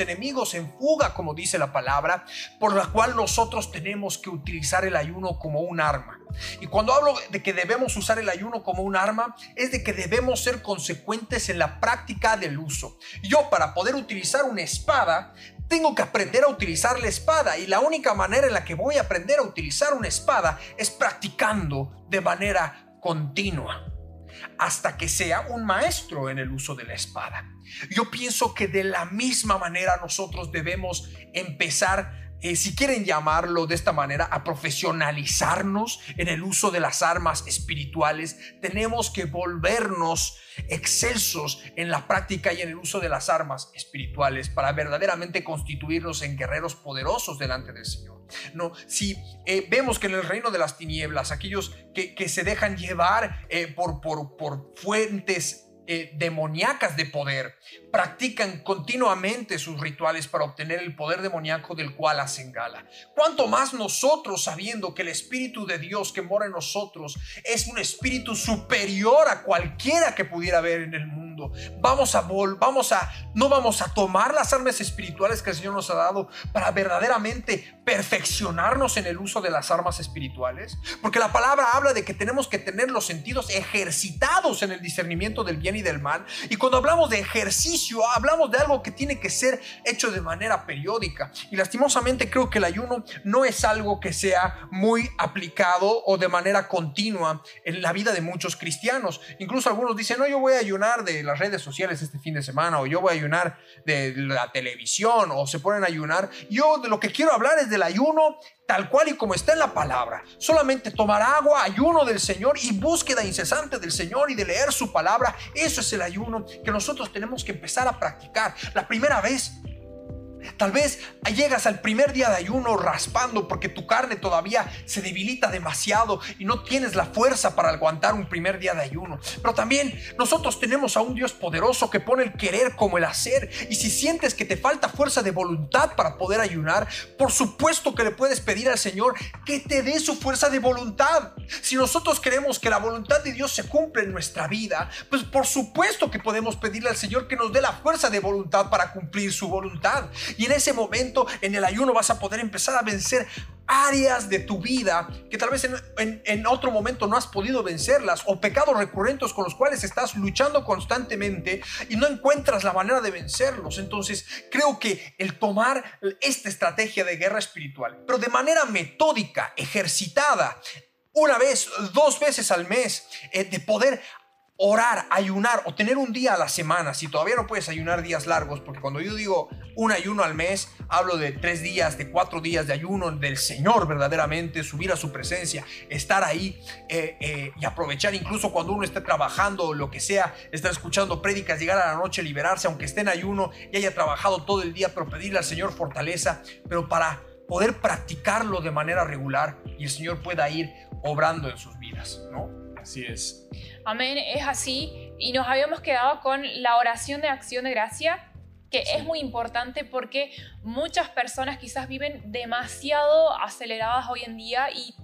enemigos en fuga, como dice la palabra, por la cual nosotros tenemos que utilizar el ayuno como un arma. Y cuando hablo de que debemos usar el ayuno como un arma, es de que debemos ser consecuentes en la práctica del uso. Yo, para poder utilizar una espada, tengo que aprender a utilizar la espada, y la única manera en la que voy a aprender a utilizar una espada es practicando de manera continua hasta que sea un maestro en el uso de la espada. Yo pienso que de la misma manera nosotros debemos empezar, si quieren llamarlo de esta manera, a profesionalizarnos en el uso de las armas espirituales. Tenemos que volvernos excelsos en la práctica y en el uso de las armas espirituales para verdaderamente constituirnos en guerreros poderosos delante del Señor. No, si vemos que en el reino de las tinieblas, aquellos que se dejan llevar por fuentes demoníacas de poder, practican continuamente sus rituales para obtener el poder demoníaco del cual hacen gala. Cuanto más nosotros, sabiendo que el Espíritu de Dios que mora en nosotros es un espíritu superior a cualquiera que pudiera haber en el mundo, no vamos a tomar las armas espirituales que el Señor nos ha dado para verdaderamente perfeccionarnos en el uso de las armas espirituales, porque la palabra habla de que tenemos que tener los sentidos ejercitados en el discernimiento del bien y del mal. Y cuando hablamos de ejercicio, hablamos de algo que tiene que ser hecho de manera periódica, y lastimosamente creo que el ayuno no es algo que sea muy aplicado o de manera continua en la vida de muchos cristianos. Incluso algunos dicen: no, yo voy a ayunar de las redes sociales este fin de semana, o yo voy a ayunar de la televisión, o se ponen a ayunar. Yo de lo que quiero hablar es del ayuno tal cual y como está en la palabra. Solamente tomar agua, ayuno del Señor y búsqueda incesante del Señor y de leer su palabra. Eso es el ayuno que nosotros tenemos que empezar a practicar. La primera vez, tal vez llegas al primer día de ayuno raspando porque tu carne todavía se debilita demasiado y no tienes la fuerza para aguantar un primer día de ayuno. Pero también nosotros tenemos a un Dios poderoso que pone el querer como el hacer. Y si sientes que te falta fuerza de voluntad para poder ayunar, por supuesto que le puedes pedir al Señor que te dé su fuerza de voluntad. Si nosotros queremos que la voluntad de Dios se cumpla en nuestra vida, pues por supuesto que podemos pedirle al Señor que nos dé la fuerza de voluntad para cumplir su voluntad. Y en ese momento, en el ayuno, vas a poder empezar a vencer áreas de tu vida que tal vez en otro momento no has podido vencerlas, o pecados recurrentes con los cuales estás luchando constantemente y no encuentras la manera de vencerlos. Entonces creo que el tomar esta estrategia de guerra espiritual, pero de manera metódica, ejercitada, una vez, 2 veces al mes, de poder orar, ayunar o tener un día a la semana. Si todavía no puedes ayunar días largos, porque cuando yo digo un ayuno al mes, hablo de 3 días, de 4 días de ayuno del Señor, verdaderamente subir a su presencia, estar ahí y aprovechar, incluso cuando uno esté trabajando o lo que sea, estar escuchando prédicas, llegar a la noche, liberarse, aunque esté en ayuno y haya trabajado todo el día, pero pedirle al Señor fortaleza, pero para poder practicarlo de manera regular y el Señor pueda ir obrando en sus vidas, ¿no? Así es. Amén, es así. Y nos habíamos quedado con la oración de acción de gracia, que es muy importante porque muchas personas quizás viven demasiado aceleradas hoy en día y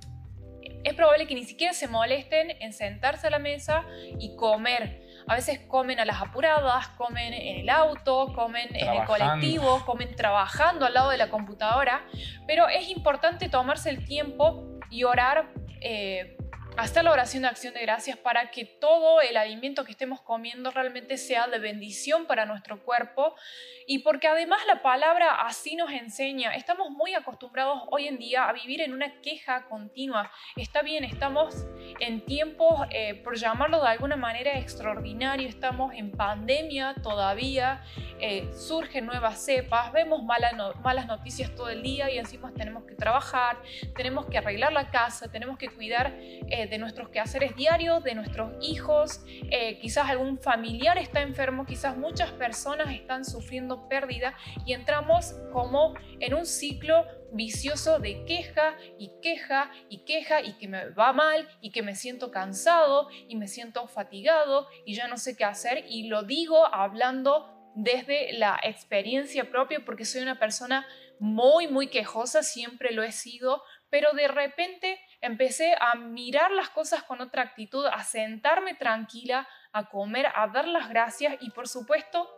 es probable que ni siquiera se molesten en sentarse a la mesa y comer. A veces comen a las apuradas, comen en el auto, comen en el colectivo, comen trabajando al lado de la computadora, pero es importante tomarse el tiempo y orar, hacer la oración de acción de gracias para que todo el alimento que estemos comiendo realmente sea de bendición para nuestro cuerpo, y porque además la palabra así nos enseña. Estamos muy acostumbrados hoy en día a vivir en una queja continua. Está bien, estamos en tiempos, por llamarlo de alguna manera, extraordinario, estamos en pandemia todavía, surgen nuevas cepas, vemos malas noticias todo el día y encima tenemos que trabajar, tenemos que arreglar la casa, tenemos que cuidar de nuestros quehaceres diarios, de nuestros hijos, quizás algún familiar está enfermo, quizás muchas personas están sufriendo pérdida y entramos como en un ciclo vicioso de queja y queja y queja, y que me va mal y que me siento cansado y me siento fatigado y ya no sé qué hacer. Y lo digo hablando desde la experiencia propia porque soy una persona muy quejosa, siempre lo he sido, pero de repente empecé a mirar las cosas con otra actitud, a sentarme tranquila, a comer, a dar las gracias y por supuesto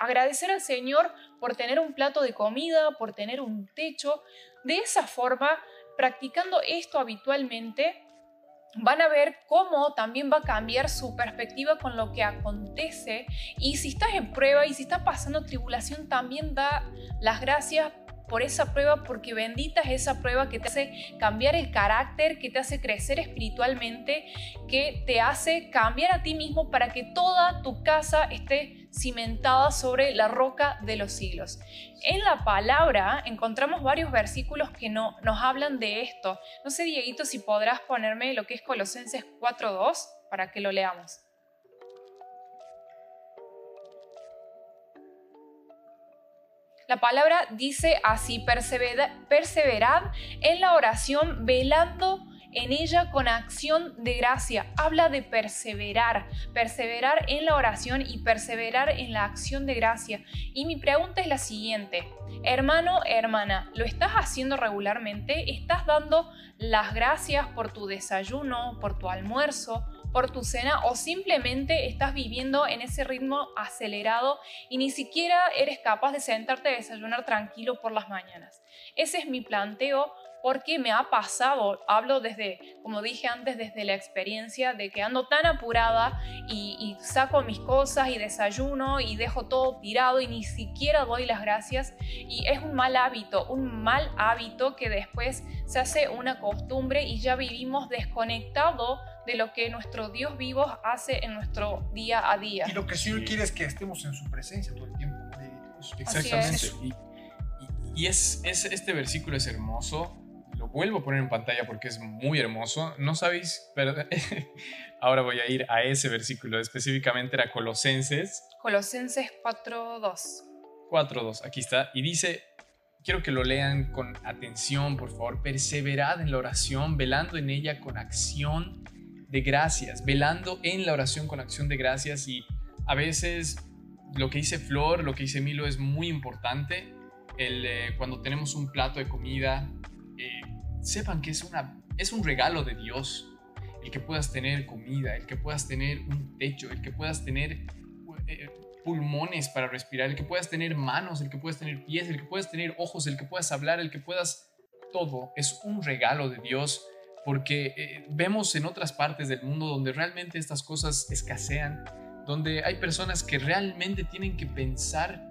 Agradecer al Señor por tener un plato de comida, por tener un techo. De esa forma, practicando esto habitualmente, van a ver cómo también va a cambiar su perspectiva con lo que acontece. Y si estás en prueba y si estás pasando tribulación, también da las gracias por esa prueba, porque bendita es esa prueba que te hace cambiar el carácter, que te hace crecer espiritualmente, que te hace cambiar a ti mismo para que toda tu casa esté cimentada sobre la roca de los siglos. En la palabra encontramos varios versículos que nos hablan de esto. No sé, Dieguito, si podrás ponerme lo que es Colosenses 4:2 para que lo leamos. La palabra dice así: perseverad en la oración, velando en ella con acción de gracia. Habla de perseverar en la oración y perseverar en la acción de gracia. Y mi pregunta es la siguiente: hermano, hermana, ¿lo estás haciendo regularmente? ¿Estás dando las gracias por tu desayuno, por tu almuerzo, por tu cena, o simplemente estás viviendo en ese ritmo acelerado y ni siquiera eres capaz de sentarte a desayunar tranquilo por las mañanas? Ese es mi planteo, porque me ha pasado, hablo desde, como dije antes, desde la experiencia de que ando tan apurada y saco mis cosas y desayuno y dejo todo tirado y ni siquiera doy las gracias, y es un mal hábito que después se hace una costumbre y ya vivimos desconectado de lo que nuestro Dios vivo hace en nuestro día a día. Y lo que el Señor quiere es que estemos en su presencia todo el tiempo. Exactamente. Y este versículo es hermoso. Lo vuelvo a poner en pantalla porque es muy hermoso. No sabéis, pero ahora voy a ir a ese versículo. Específicamente era Colosenses 4:2. 4:2, aquí está. Y dice, quiero que lo lean con atención, por favor. Perseverad en la oración, velando en ella con acción de gracias. Velando en la oración con acción de gracias. Y a veces lo que dice Flor, lo que dice Milo es muy importante. Cuando tenemos un plato de comida, sepan que es un regalo de Dios el que puedas tener comida, el que puedas tener un techo, el que puedas tener pulmones para respirar, el que puedas tener manos, el que puedas tener pies, el que puedas tener ojos, el que puedas hablar, el que puedas... Todo es un regalo de Dios, porque vemos en otras partes del mundo donde realmente estas cosas escasean, donde hay personas que realmente tienen que pensar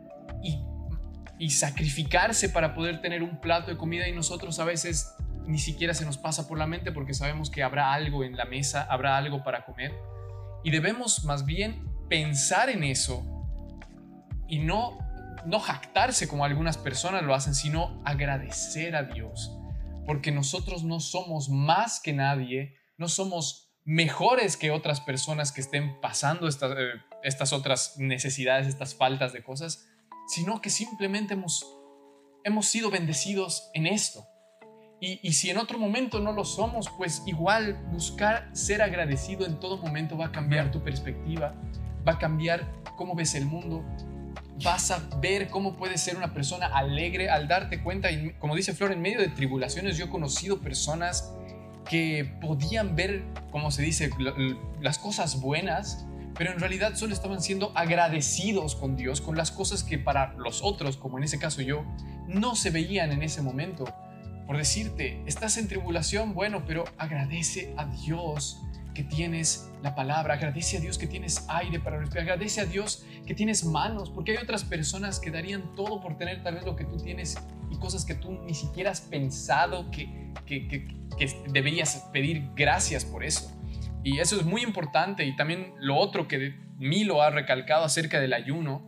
y sacrificarse para poder tener un plato de comida, y nosotros a veces ni siquiera se nos pasa por la mente porque sabemos que habrá algo en la mesa, habrá algo para comer, y debemos más bien pensar en eso y no jactarse como algunas personas lo hacen, sino agradecer a Dios, porque nosotros no somos más que nadie, no somos mejores que otras personas que estén pasando estas otras necesidades, estas faltas de cosas, sino que simplemente hemos sido bendecidos en esto. Y si en otro momento no lo somos, pues igual buscar ser agradecido en todo momento va a cambiar tu perspectiva, va a cambiar cómo ves el mundo, vas a ver cómo puedes ser una persona alegre al darte cuenta. Y como dice Flor, en medio de tribulaciones yo he conocido personas que podían ver, como se dice, las cosas buenas, pero en realidad solo estaban siendo agradecidos con Dios, con las cosas que para los otros, como en ese caso yo, no se veían en ese momento. Por decirte, estás en tribulación, bueno, pero agradece a Dios que tienes la palabra, agradece a Dios que tienes aire para respirar, agradece a Dios que tienes manos, porque hay otras personas que darían todo por tener tal vez lo que tú tienes y cosas que tú ni siquiera has pensado que deberías pedir gracias por eso. Y eso es muy importante. Y también lo otro que Milo ha recalcado acerca del ayuno,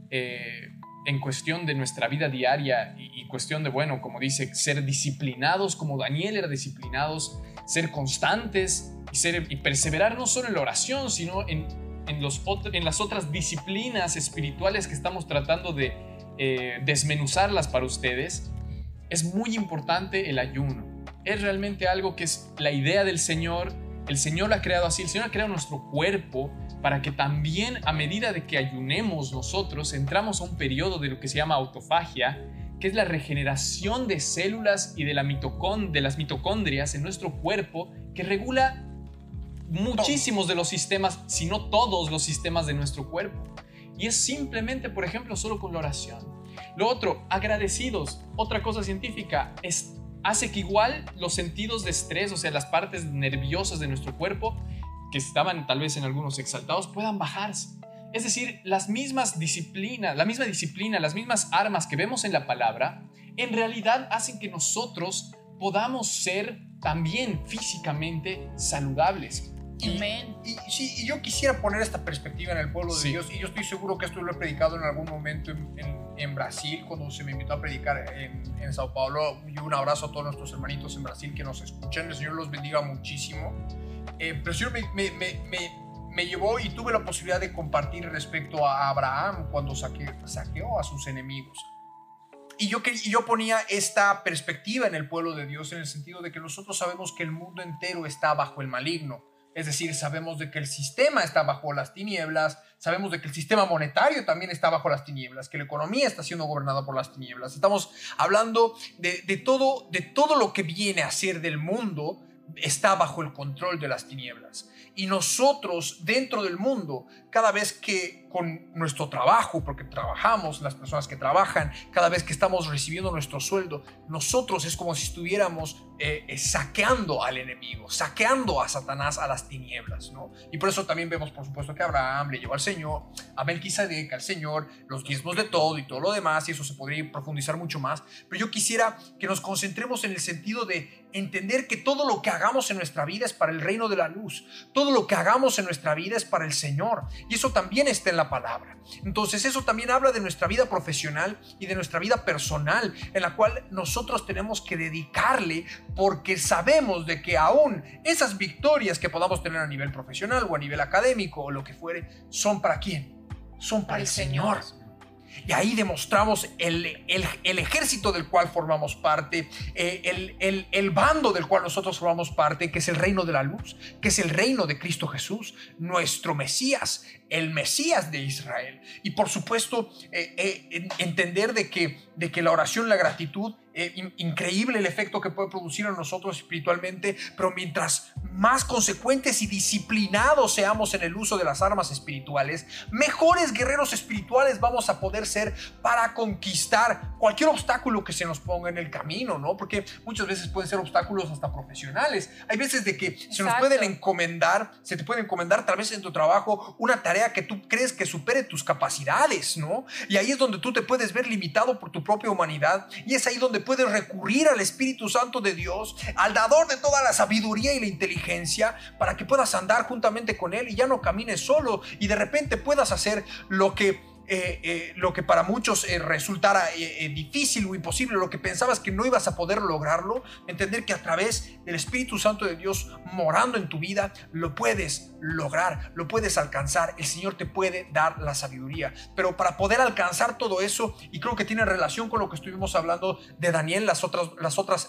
en cuestión de nuestra vida diaria y cuestión de, bueno, como dice, ser disciplinados como Daniel era disciplinados, ser constantes y perseverar no solo en la oración, sino en las otras disciplinas espirituales que estamos tratando de desmenuzarlas para ustedes. Es muy importante el ayuno. Es realmente algo que es la idea del Señor. El Señor lo ha creado así. El Señor ha creado nuestro cuerpo para que también, a medida de que ayunemos nosotros, entramos a un periodo de lo que se llama autofagia, que es la regeneración de células y de las mitocondrias en nuestro cuerpo, que regula muchísimos de los sistemas, si no todos los sistemas de nuestro cuerpo. Y es simplemente, por ejemplo, solo con la oración. Lo otro, agradecidos. Otra cosa científica, hace que igual los sentidos de estrés, o sea, las partes nerviosas de nuestro cuerpo, que estaban tal vez en algunos exaltados, puedan bajarse. Es decir, la misma disciplina, las mismas armas que vemos en la palabra, en realidad hacen que nosotros podamos ser también físicamente saludables. Y yo quisiera poner esta perspectiva en el pueblo de Dios, y yo estoy seguro que esto lo he predicado en algún momento en Brasil, cuando se me invitó a predicar en Sao Paulo. Y un abrazo a todos nuestros hermanitos en Brasil que nos escuchan. El Señor los bendiga muchísimo. Pero el Señor me llevó y tuve la posibilidad de compartir respecto a Abraham cuando saqueó a sus enemigos. Y yo ponía esta perspectiva en el pueblo de Dios, en el sentido de que nosotros sabemos que el mundo entero está bajo el maligno. Es decir, sabemos de que el sistema está bajo las tinieblas, sabemos de que el sistema monetario también está bajo las tinieblas, que la economía está siendo gobernada por las tinieblas. Estamos hablando de todo lo que viene a ser del mundo está bajo el control de las tinieblas. Y nosotros dentro del mundo, cada vez que con nuestro trabajo, porque trabajamos, las personas que trabajan, cada vez que estamos recibiendo nuestro sueldo, nosotros es como si estuviéramos saqueando al enemigo, saqueando a Satanás, a las tinieblas, ¿no? Y por eso también vemos, por supuesto, que Abraham le llevó al Señor, a Melquisedec, al Señor, los diezmos de todo y todo lo demás, y eso se podría profundizar mucho más. Pero yo quisiera que nos concentremos en el sentido de entender que todo lo que hagamos en nuestra vida es para el reino de la luz. Todo lo que hagamos en nuestra vida es para el Señor. Y eso también está en la palabra. Entonces eso también habla de nuestra vida profesional y de nuestra vida personal, en la cual nosotros tenemos que dedicarle, porque sabemos de que aún esas victorias que podamos tener a nivel profesional o a nivel académico o lo que fuere, ¿son para quién? Son para el Señor. Y ahí demostramos el ejército del cual formamos parte, el bando del cual nosotros formamos parte, que es el reino de la luz, que es el reino de Cristo Jesús, nuestro Mesías, el Mesías de Israel. Y por supuesto, entender de que la oración, la gratitud, increíble el efecto que puede producir en nosotros espiritualmente, pero mientras más consecuentes y disciplinados seamos en el uso de las armas espirituales, mejores guerreros espirituales vamos a poder ser para conquistar cualquier obstáculo que se nos ponga en el camino, ¿no? Porque muchas veces pueden ser obstáculos hasta profesionales. Hay veces de que se nos pueden encomendar, se te puede encomendar tal vez en tu trabajo una tarea que tú crees que supere tus capacidades, ¿no? Y ahí es donde tú te puedes ver limitado por tu propia humanidad, y es ahí donde puedes recurrir al Espíritu Santo de Dios, al dador de toda la sabiduría y la inteligencia, para que puedas andar juntamente con Él y ya no camines solo, y de repente puedas hacer lo que para muchos resultara difícil o imposible, lo que pensabas que no ibas a poder lograrlo, entender que a través del Espíritu Santo de Dios morando en tu vida, lo puedes lograr, lo puedes alcanzar. El Señor te puede dar la sabiduría, pero para poder alcanzar todo eso, y creo que tiene relación con lo que estuvimos hablando de Daniel, las otras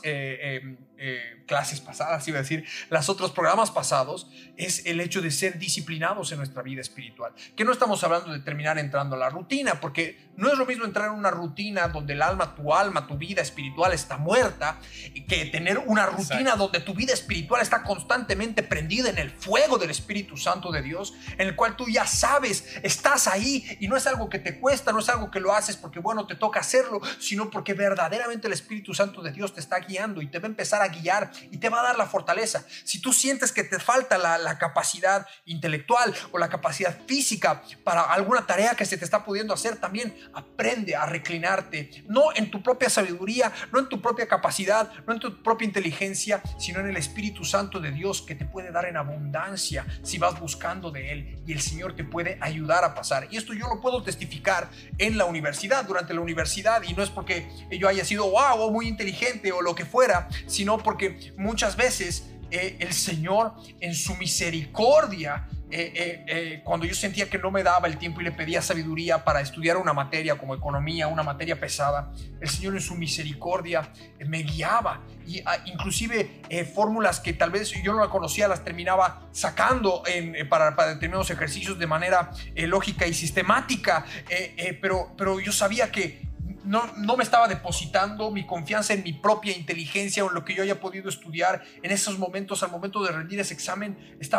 clases pasadas, iba a decir, los otros programas pasados, es el hecho de ser disciplinados en nuestra vida espiritual, que no estamos hablando de terminar entrando a la rutina, porque no es lo mismo entrar en una rutina donde tu vida espiritual está muerta, que tener una rutina donde tu vida espiritual está constantemente prendida en el fuego del Espíritu Santo de Dios, en el cual tú ya sabes, estás ahí, y no es algo que te cuesta, no es algo que lo haces porque bueno, te toca hacerlo, sino porque verdaderamente el Espíritu Santo de Dios te está guiando y te va a empezar a guiar y te va a dar la fortaleza. Si tú sientes que te falta la capacidad intelectual o la capacidad física para alguna tarea que se te está pudiendo hacer, también aprende a reclinarte, no en tu propia sabiduría, no en tu propia capacidad, no en tu propia inteligencia, sino en el Espíritu Santo de Dios, que te puede dar en abundancia si vas buscando de Él, y el Señor te puede ayudar a pasar. Y esto yo lo puedo testificar en la universidad, durante la universidad, y no es porque yo haya sido wow, muy inteligente o lo que fuera, sino porque muchas veces el Señor en su misericordia, cuando yo sentía que no me daba el tiempo y le pedía sabiduría para estudiar una materia como economía, una materia pesada, el Señor en su misericordia me guiaba, y inclusive fórmulas que tal vez yo no la conocía, las terminaba sacando para determinados ejercicios de manera lógica y sistemática, pero yo sabía que no me estaba depositando mi confianza en mi propia inteligencia o en lo que yo haya podido estudiar en esos momentos. Al momento de rendir ese examen, estaba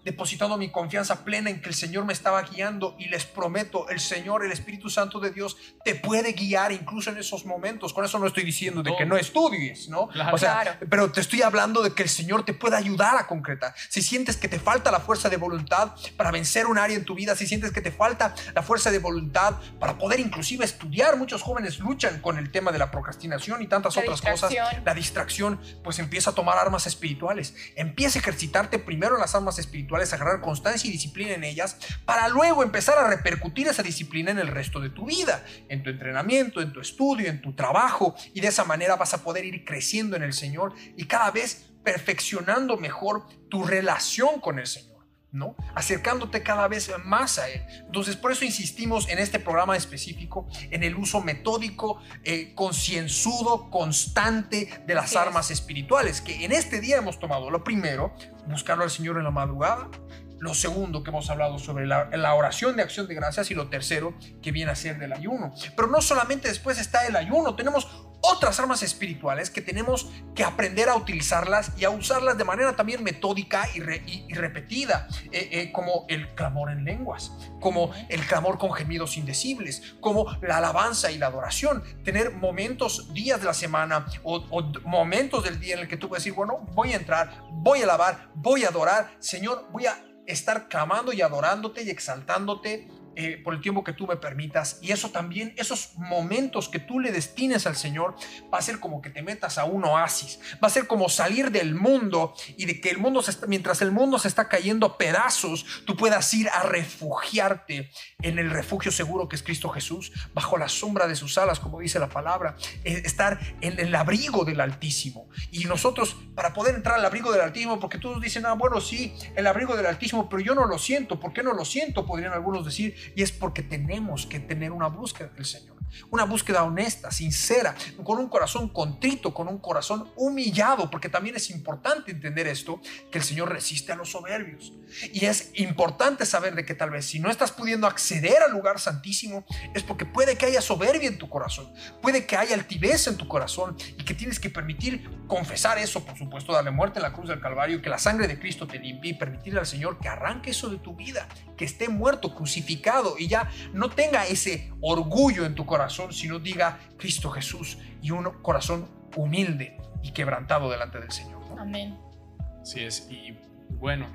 depositando mi confianza plena en que el Señor me estaba guiando, y les prometo, el Señor, el Espíritu Santo de Dios te puede guiar incluso en esos momentos. Con eso no estoy diciendo de que no estudies, ¿no? Claro. O sea, Claro. pero te estoy hablando de que el Señor te puede ayudar a concretar. Si sientes que te falta la fuerza de voluntad para vencer un área en tu vida, si sientes que te falta la fuerza de voluntad para poder inclusive estudiar, muchos jóvenes luchan con el tema de la procrastinación y tantas otras cosas. La distracción, pues empieza a tomar armas espirituales. Empieza a ejercitarte primero en las armas espirituales, a agarrar constancia y disciplina en ellas, para luego empezar a repercutir esa disciplina en el resto de tu vida, en tu entrenamiento, en tu estudio, en tu trabajo, y de esa manera vas a poder ir creciendo en el Señor y cada vez perfeccionando mejor tu relación con el Señor, ¿no? Acercándote cada vez más a Él. Entonces, por eso insistimos en este programa específico en el uso metódico, concienzudo, constante de las armas espirituales, que en este día hemos tomado. Lo primero, buscarlo al Señor en la madrugada. Lo segundo, que hemos hablado sobre la oración de acción de gracias. Y lo tercero, que viene a ser del ayuno. Pero no solamente después está el ayuno, tenemos otras armas espirituales que tenemos que aprender a utilizarlas y a usarlas de manera también metódica y repetida, como el clamor en lenguas, como el clamor con gemidos indecibles, como la alabanza y la adoración. Tener momentos, días de la semana o momentos del día en el que tú puedes decir, bueno, voy a entrar, voy a alabar, voy a adorar, Señor, voy a estar clamando y adorándote y exaltándote por el tiempo que tú me permitas. Y eso también, esos momentos que tú le destines al Señor, va a ser como que te metas a un oasis, va a ser como salir del mundo, y de que el mundo mientras el mundo se está cayendo a pedazos, tú puedas ir a refugiarte en el refugio seguro que es Cristo Jesús, bajo la sombra de sus alas, como dice la palabra, estar en el abrigo del Altísimo. Y nosotros, para poder entrar al abrigo del Altísimo, porque todos dicen, bueno, sí, el abrigo del Altísimo, pero yo no lo siento. ¿Por qué no lo siento?, podrían algunos decir. Y es porque tenemos que tener una búsqueda del Señor, una búsqueda honesta, sincera, con un corazón contrito, con un corazón humillado, porque también es importante entender esto, que el Señor resiste a los soberbios. Y es importante saber de que tal vez si no estás pudiendo acceder al lugar santísimo, es porque puede que haya soberbia en tu corazón, puede que haya altivez en tu corazón, y que tienes que permitir confesar eso, por supuesto, darle muerte en la cruz del Calvario, que la sangre de Cristo te limpie, y permitirle al Señor que arranque eso de tu vida, que esté muerto, crucificado, y ya no tenga ese orgullo en tu corazón, sino diga Cristo Jesús, y un corazón humilde y quebrantado delante del Señor, ¿no? Amén. Así es. Y bueno,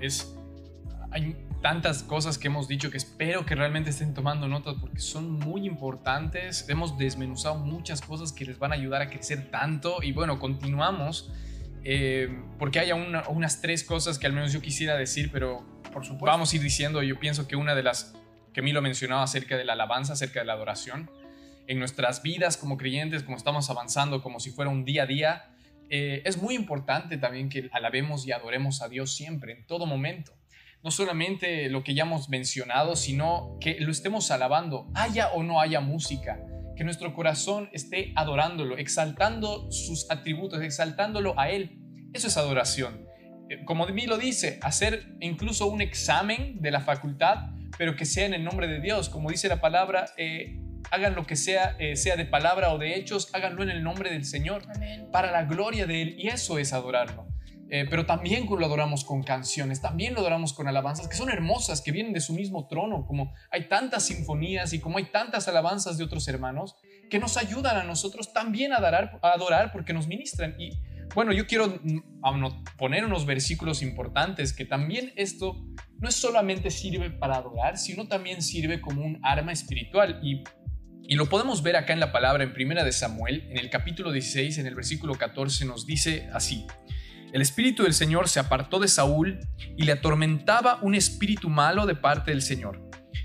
hay tantas cosas que hemos dicho que espero que realmente estén tomando notas, porque son muy importantes. Hemos desmenuzado muchas cosas que les van a ayudar a crecer tanto. Y bueno, continuamos porque hay unas 3 cosas que al menos yo quisiera decir, pero por supuesto, vamos a ir diciendo. Yo pienso que una de las que Milo mencionaba acerca de la alabanza, acerca de la adoración, en nuestras vidas como creyentes, como estamos avanzando, como si fuera un día a día, es muy importante también que alabemos y adoremos a Dios siempre, en todo momento. No solamente lo que ya hemos mencionado, sino que lo estemos alabando, haya o no haya música, que nuestro corazón esté adorándolo, exaltando sus atributos, exaltándolo a Él. Eso es adoración. Como Milo dice, hacer incluso un examen de la facultad, pero que sea en el nombre de Dios. Como dice la palabra, hagan lo que sea, sea de palabra o de hechos, háganlo en el nombre del Señor. Amén. Para la gloria de Él, y eso es adorarlo. Pero también lo adoramos con canciones, también lo adoramos con alabanzas que son hermosas, que vienen de su mismo trono, como hay tantas sinfonías y como hay tantas alabanzas de otros hermanos que nos ayudan a nosotros también a adorar porque nos ministran. Y bueno, yo quiero poner unos versículos importantes, que también esto no es solamente sirve para adorar, sino también sirve como un arma espiritual. Y lo podemos ver acá en la palabra, en 1 de Samuel, en el capítulo 16, en el versículo 14, nos dice así: el espíritu del Señor se apartó de Saúl y le atormentaba un espíritu malo de parte del Señor.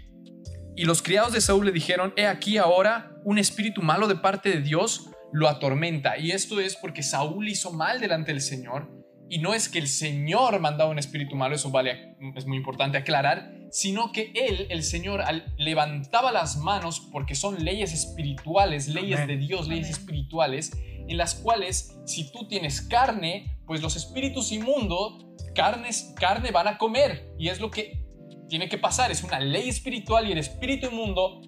Y los criados de Saúl le dijeron: he aquí ahora un espíritu malo de parte de Dios lo atormenta. Y esto es porque Saúl hizo mal delante del Señor, y no es que el Señor mandaba un espíritu malo, eso es muy importante aclarar, sino que él, el Señor, levantaba las manos, porque son leyes espirituales, leyes de Dios, leyes espirituales, en las cuales si tú tienes carne, pues los espíritus inmundos carne van a comer, y es lo que tiene que pasar. Es una ley espiritual, y el espíritu inmundo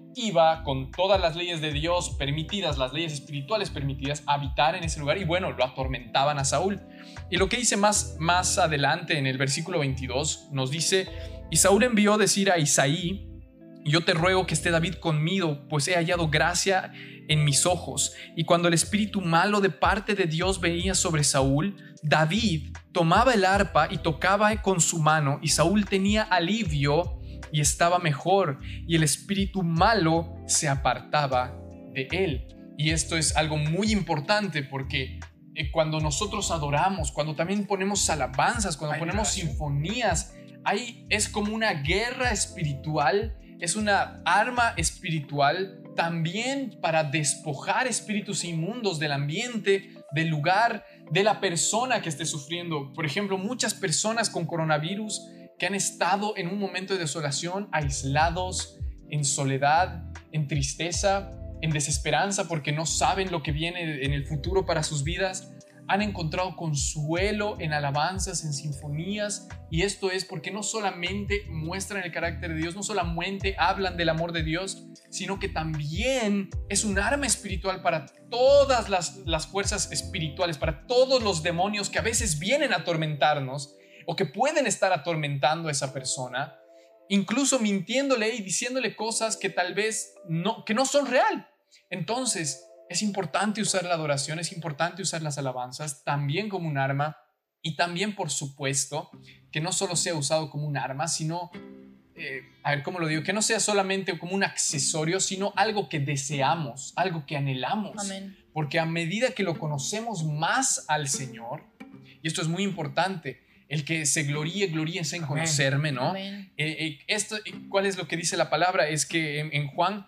iba con todas las leyes de Dios permitidas, las leyes espirituales permitidas, a habitar en ese lugar y bueno, lo atormentaban a Saúl. Y lo que dice más adelante en el versículo 22 nos dice: y Saúl envió decir a Isaí: yo te ruego que esté David conmigo, pues he hallado gracia en mis ojos. Y cuando el espíritu malo de parte de Dios venía sobre Saúl, David tomaba el arpa y tocaba con su mano, y Saúl tenía alivio y estaba mejor, y el espíritu malo se apartaba de él. Y esto es algo muy importante porque cuando nosotros adoramos, cuando también ponemos alabanzas, cuando ponemos sinfonías, ahí es como una guerra espiritual, es una arma espiritual también para despojar espíritus inmundos del ambiente, del lugar, de la persona que esté sufriendo. Por ejemplo, muchas personas con coronavirus que han estado en un momento de desolación, aislados, en soledad, en tristeza, en desesperanza porque no saben lo que viene en el futuro para sus vidas, han encontrado consuelo en alabanzas, en sinfonías, y esto es porque no solamente muestran el carácter de Dios, no solamente hablan del amor de Dios, sino que también es un arma espiritual para todas las fuerzas espirituales, para todos los demonios que a veces vienen a atormentarnos o que pueden estar atormentando a esa persona, incluso mintiéndole y diciéndole cosas que tal vez no son real. Entonces, es importante usar la adoración, es importante usar las alabanzas también como un arma, y también, por supuesto, que no solo sea usado como un arma, sino, ¿cómo lo digo? Que no sea solamente como un accesorio, sino algo que deseamos, algo que anhelamos. Amén. Porque a medida que lo conocemos más al Señor, y esto es muy importante, el que se gloríense en conocerme, ¿no? Amén. ¿Cuál es lo que dice la palabra? Es que en Juan,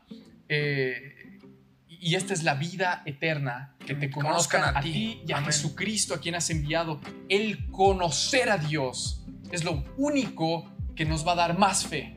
y esta es la vida eterna, que te conozcan a ti y a Jesucristo, a quien has enviado. El conocer a Dios es lo único que nos va a dar más fe.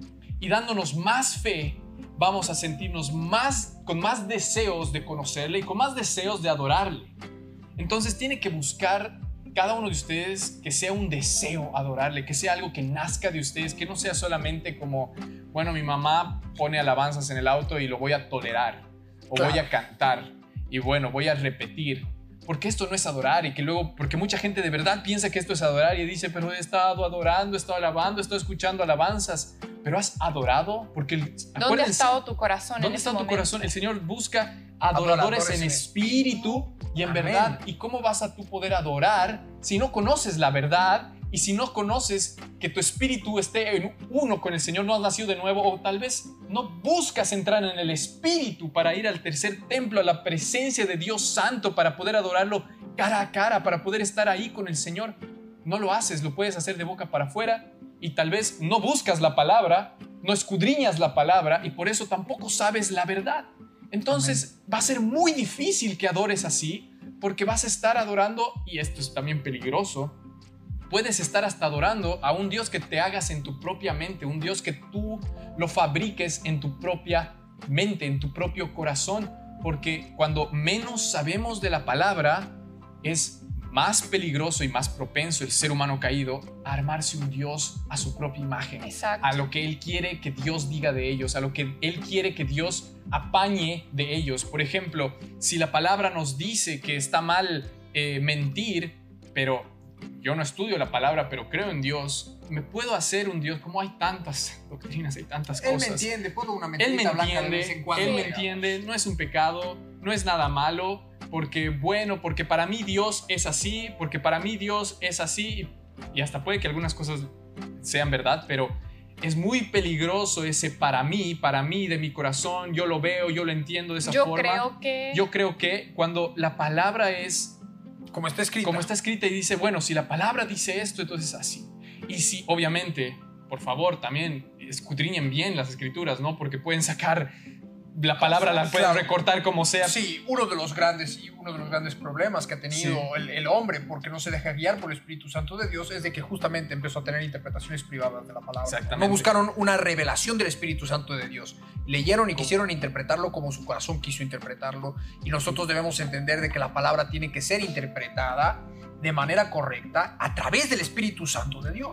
Y dándonos más fe, vamos a sentirnos con más deseos de conocerle y con más deseos de adorarle. Entonces tiene que buscar cada uno de ustedes que sea un deseo adorarle, que sea algo que nazca de ustedes, que no sea solamente como, bueno, mi mamá pone alabanzas en el auto y lo voy a tolerar, o voy a cantar, y bueno, voy a repetir, porque esto no es adorar. Y que luego, porque mucha gente de verdad piensa que esto es adorar y dice, pero he estado adorando, he estado alabando, he estado escuchando alabanzas, pero ¿has adorado? Porque ¿dónde ha estado tu corazón? ¿Dónde está tu corazón? El Señor busca adoradores en espíritu y en verdad. ¿Y cómo vas a tú poder adorar si no conoces la verdad y si no conoces que tu espíritu esté en uno con el Señor? No has nacido de nuevo, o tal vez no buscas entrar en el espíritu para ir al tercer templo, a la presencia de Dios Santo, para poder adorarlo cara a cara, para poder estar ahí con el Señor. No lo haces, lo puedes hacer de boca para afuera, y tal vez no buscas la palabra, no escudriñas la palabra, y por eso tampoco sabes la verdad. Entonces va a ser muy difícil que adores así, porque vas a estar adorando, y esto es también peligroso, puedes estar hasta adorando a un Dios que te hagas en tu propia mente, un Dios que tú lo fabriques en tu propia mente, en tu propio corazón, porque cuando menos sabemos de la palabra, es más peligroso y más propenso el ser humano caído a armarse un Dios a su propia imagen. Exacto. A lo que él quiere que Dios diga de ellos, a lo que él quiere que Dios apañe de ellos. Por ejemplo, si la palabra nos dice que está mal mentir, pero yo no estudio la palabra, pero creo en Dios, me puedo hacer un Dios. Como hay tantas doctrinas, hay tantas cosas. Él me entiende, puedo una mentirita blanca de vez en cuando. Él me entiende, no es un pecado, no es nada malo, porque bueno, porque para mí Dios es así, porque para mí Dios es así, y hasta puede que algunas cosas sean verdad, pero es muy peligroso ese para mí, de mi corazón, yo lo veo, yo lo entiendo de esa forma. Yo creo que cuando la palabra es como está escrita y dice, bueno, si la palabra dice esto, entonces así. Y si, obviamente, por favor, también escudriñen bien las escrituras, ¿no? Porque pueden sacar la palabra, la pueden recortar como sea. Sí, uno de los grandes problemas que ha tenido el hombre, porque no se deja guiar por el Espíritu Santo de Dios, es de que justamente empezó a tener interpretaciones privadas de la palabra. Exactamente. No buscaron una revelación del Espíritu Santo de Dios. Leyeron y quisieron interpretarlo como su corazón quiso interpretarlo, y nosotros debemos entender de que la palabra tiene que ser interpretada de manera correcta a través del Espíritu Santo de Dios.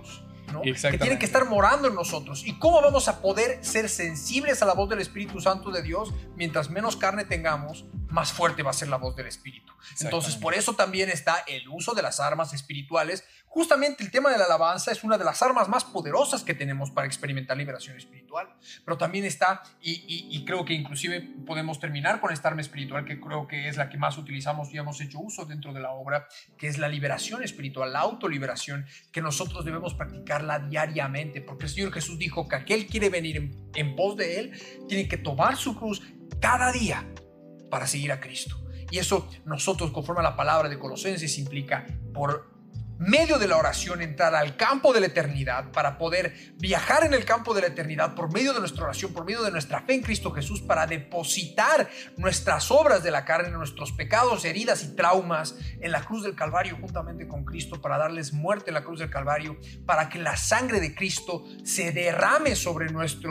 ¿no? Que tiene que estar morando en nosotros. ¿Y cómo vamos a poder ser sensibles a la voz del Espíritu Santo de Dios? Mientras menos carne tengamos, más fuerte va a ser la voz del Espíritu. Entonces, por eso también está el uso de las armas espirituales. Justamente el tema de la alabanza es una de las armas más poderosas que tenemos para experimentar liberación espiritual. Pero también está, y creo que inclusive podemos terminar con esta arma espiritual, que creo que es la que más utilizamos y hemos hecho uso dentro de la obra, que es la liberación espiritual, la autoliberación, que nosotros debemos practicarla diariamente, porque el Señor Jesús dijo que aquel quiere venir en pos de Él, tiene que tomar su cruz cada día para seguir a Cristo. Y eso nosotros, conforme a la palabra de Colosenses, implica por medio de la oración entrar al campo de la eternidad, para poder viajar en el campo de la eternidad por medio de nuestra oración, por medio de nuestra fe en Cristo Jesús, para depositar nuestras obras de la carne, nuestros pecados, heridas y traumas en la cruz del Calvario juntamente con Cristo, para darles muerte en la cruz del Calvario, para que la sangre de Cristo se derrame sobre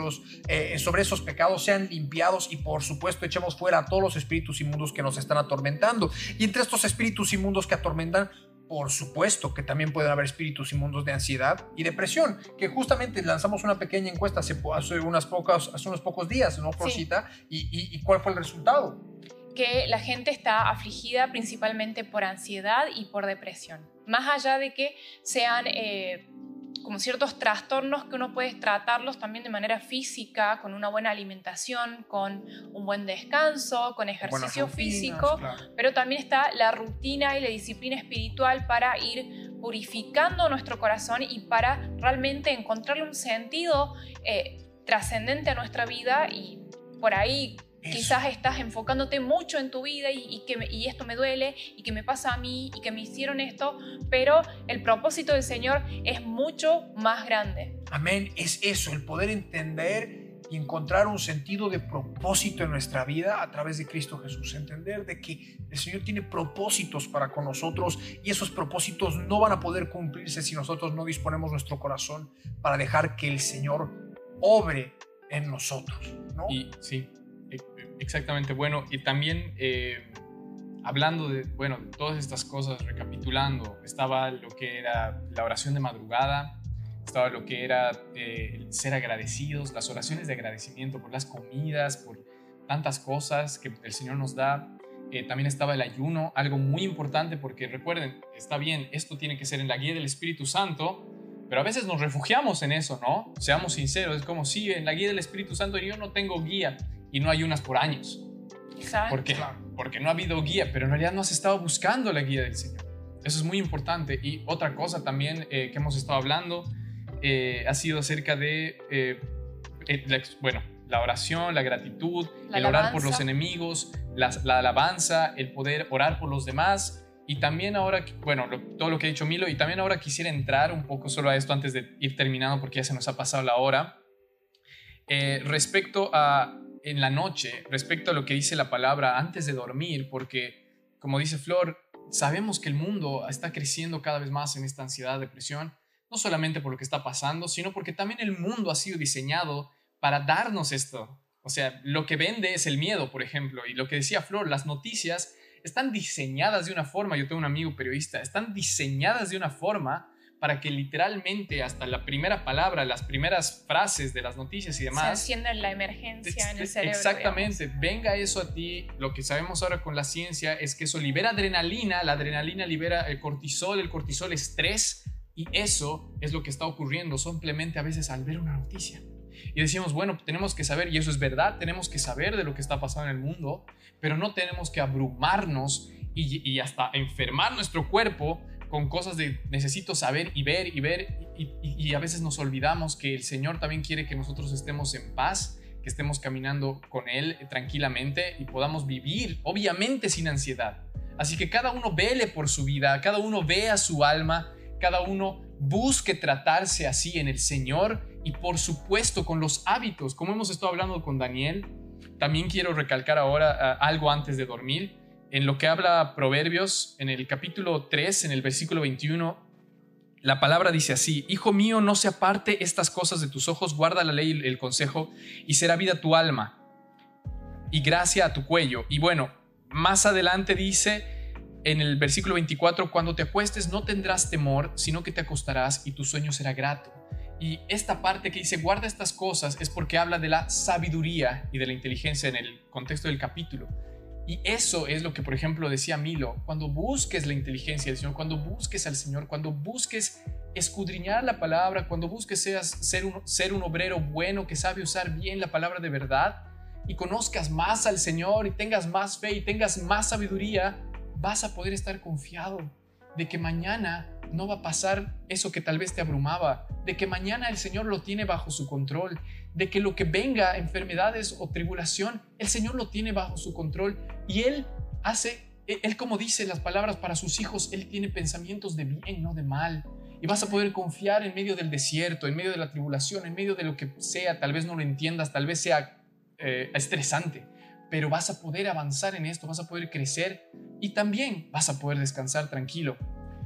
sobre esos pecados, sean limpiados, y por supuesto echemos fuera a todos los espíritus inmundos que nos están atormentando. Y entre estos espíritus inmundos que atormentan, por supuesto que también pueden haber espíritus inmundos de ansiedad y depresión, que justamente lanzamos una pequeña encuesta hace unos pocos días, ¿no, Florcita? Sí. ¿Y cuál fue el resultado? Que la gente está afligida principalmente por ansiedad y por depresión. Más allá de que sean como ciertos trastornos que uno puede tratarlos también de manera física, con una buena alimentación, con un buen descanso, con ejercicio físico, claro. Pero también está la rutina y la disciplina espiritual para ir purificando nuestro corazón y para realmente encontrarle un sentido trascendente a nuestra vida. Y por ahí quizás estás enfocándote mucho en tu vida y esto me duele y que me pasa a mí y que me hicieron esto, pero el propósito del Señor es mucho más grande. Amén, es eso, el poder entender y encontrar un sentido de propósito en nuestra vida a través de Cristo Jesús. Entender de que el Señor tiene propósitos para con nosotros, y esos propósitos no van a poder cumplirse si nosotros no disponemos nuestro corazón para dejar que el Señor obre en nosotros, ¿no? Y sí, exactamente. Bueno, y también hablando de todas estas cosas, recapitulando, estaba lo que era la oración de madrugada, estaba lo que era el ser agradecidos, las oraciones de agradecimiento por las comidas, por tantas cosas que el Señor nos da. También estaba el ayuno, algo muy importante, porque recuerden, está bien, esto tiene que ser en la guía del Espíritu Santo, pero a veces nos refugiamos en eso, ¿no? Seamos sinceros, es como si en la guía del Espíritu Santo yo no tengo guía, y no ayunas por años. Exacto. ¿Por qué? Porque no ha habido guía, pero en realidad no has estado buscando la guía del Señor. Eso es muy importante. Y otra cosa también que hemos estado hablando ha sido acerca de la oración, la gratitud, el orar por los enemigos, la alabanza, el poder orar por los demás. Y también ahora, todo lo que ha dicho Milo, y también ahora quisiera entrar un poco solo a esto antes de ir terminando, porque ya se nos ha pasado la hora. Respecto a en la noche, respecto a lo que dice la palabra antes de dormir, porque como dice Flor, sabemos que el mundo está creciendo cada vez más en esta ansiedad, depresión, no solamente por lo que está pasando, sino porque también el mundo ha sido diseñado para darnos esto. O sea, lo que vende es el miedo, por ejemplo, y lo que decía Flor, las noticias están diseñadas de una forma, yo tengo un amigo periodista, están diseñadas de una forma para que literalmente hasta la primera palabra, las primeras frases de las noticias y demás... Se encienda la emergencia en el cerebro. Exactamente, digamos. Venga eso a ti. Lo que sabemos ahora con la ciencia es que eso libera adrenalina, la adrenalina libera el cortisol estrés, y eso es lo que está ocurriendo simplemente a veces al ver una noticia. Y decimos, bueno, tenemos que saber, y eso es verdad, tenemos que saber de lo que está pasando en el mundo, pero no tenemos que abrumarnos y hasta enfermar nuestro cuerpo con cosas de necesito saber y ver, y a veces nos olvidamos que el Señor también quiere que nosotros estemos en paz, que estemos caminando con Él tranquilamente y podamos vivir, obviamente sin ansiedad. Así que cada uno vele por su vida, cada uno vea su alma, cada uno busque tratarse así en el Señor, y por supuesto con los hábitos, como hemos estado hablando con Daniel. También quiero recalcar ahora algo antes de dormir. En lo que habla Proverbios, en el capítulo 3, en el versículo 21, la palabra dice así: Hijo mío, no se aparte estas cosas de tus ojos, guarda la ley y el consejo, y será vida tu alma y gracia a tu cuello. Y bueno, más adelante dice, en el versículo 24, cuando te acuestes no tendrás temor, sino que te acostarás y tu sueño será grato. Y esta parte que dice guarda estas cosas es porque habla de la sabiduría y de la inteligencia en el contexto del capítulo. Y eso es lo que, por ejemplo, decía Milo, cuando busques la inteligencia del Señor, cuando busques al Señor, cuando busques escudriñar la palabra, cuando busques ser un obrero bueno que sabe usar bien la palabra de verdad y conozcas más al Señor y tengas más fe y tengas más sabiduría, vas a poder estar confiado de que mañana no va a pasar eso que tal vez te abrumaba, de que mañana el Señor lo tiene bajo su control, de que lo que venga, enfermedades o tribulación, el Señor lo tiene bajo su control y Él como dice las palabras para sus hijos, Él tiene pensamientos de bien, no de mal. Y vas a poder confiar en medio del desierto, en medio de la tribulación, en medio de lo que sea, tal vez no lo entiendas, tal vez sea estresante, pero vas a poder avanzar en esto, vas a poder crecer y también vas a poder descansar tranquilo.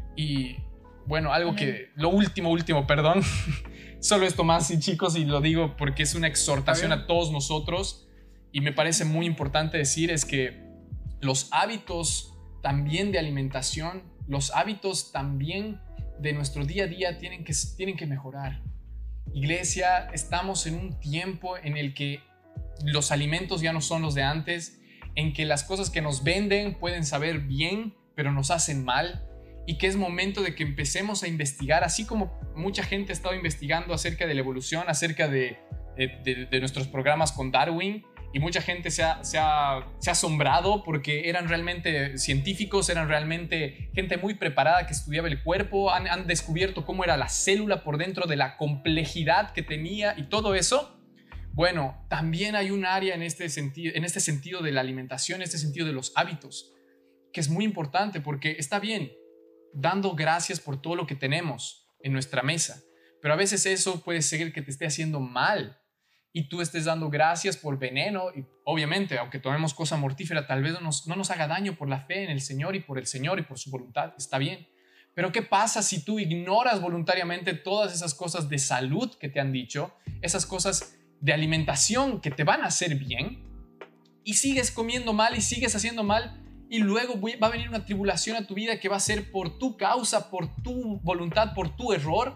Y bueno, algo que, lo último, perdón, solo esto más, y chicos, y lo digo porque es una exhortación a todos nosotros y me parece muy importante decir, es que los hábitos también de alimentación, los hábitos también de nuestro día a día tienen que mejorar. Iglesia, estamos en un tiempo en el que los alimentos ya no son los de antes, en que las cosas que nos venden pueden saber bien, pero nos hacen mal, y que es momento de que empecemos a investigar, así como mucha gente ha estado investigando acerca de la evolución, acerca de nuestros programas con Darwin, y mucha gente se ha asombrado porque eran realmente científicos, eran realmente gente muy preparada que estudiaba el cuerpo, han descubierto cómo era la célula por dentro, de la complejidad que tenía y todo eso. Bueno, también hay un área en este sentido de la alimentación, en este sentido de los hábitos, que es muy importante porque está bien dando gracias por todo lo que tenemos en nuestra mesa, pero a veces eso puede ser que te esté haciendo mal y tú estés dando gracias por veneno y obviamente, aunque tomemos cosa mortífera, tal vez no nos haga daño por la fe en el Señor y por su voluntad, está bien. Pero ¿qué pasa si tú ignoras voluntariamente todas esas cosas de salud que te han dicho, esas cosas de alimentación que te van a hacer bien y sigues comiendo mal y sigues haciendo mal y luego va a venir una tribulación a tu vida que va a ser por tu causa, por tu voluntad, por tu error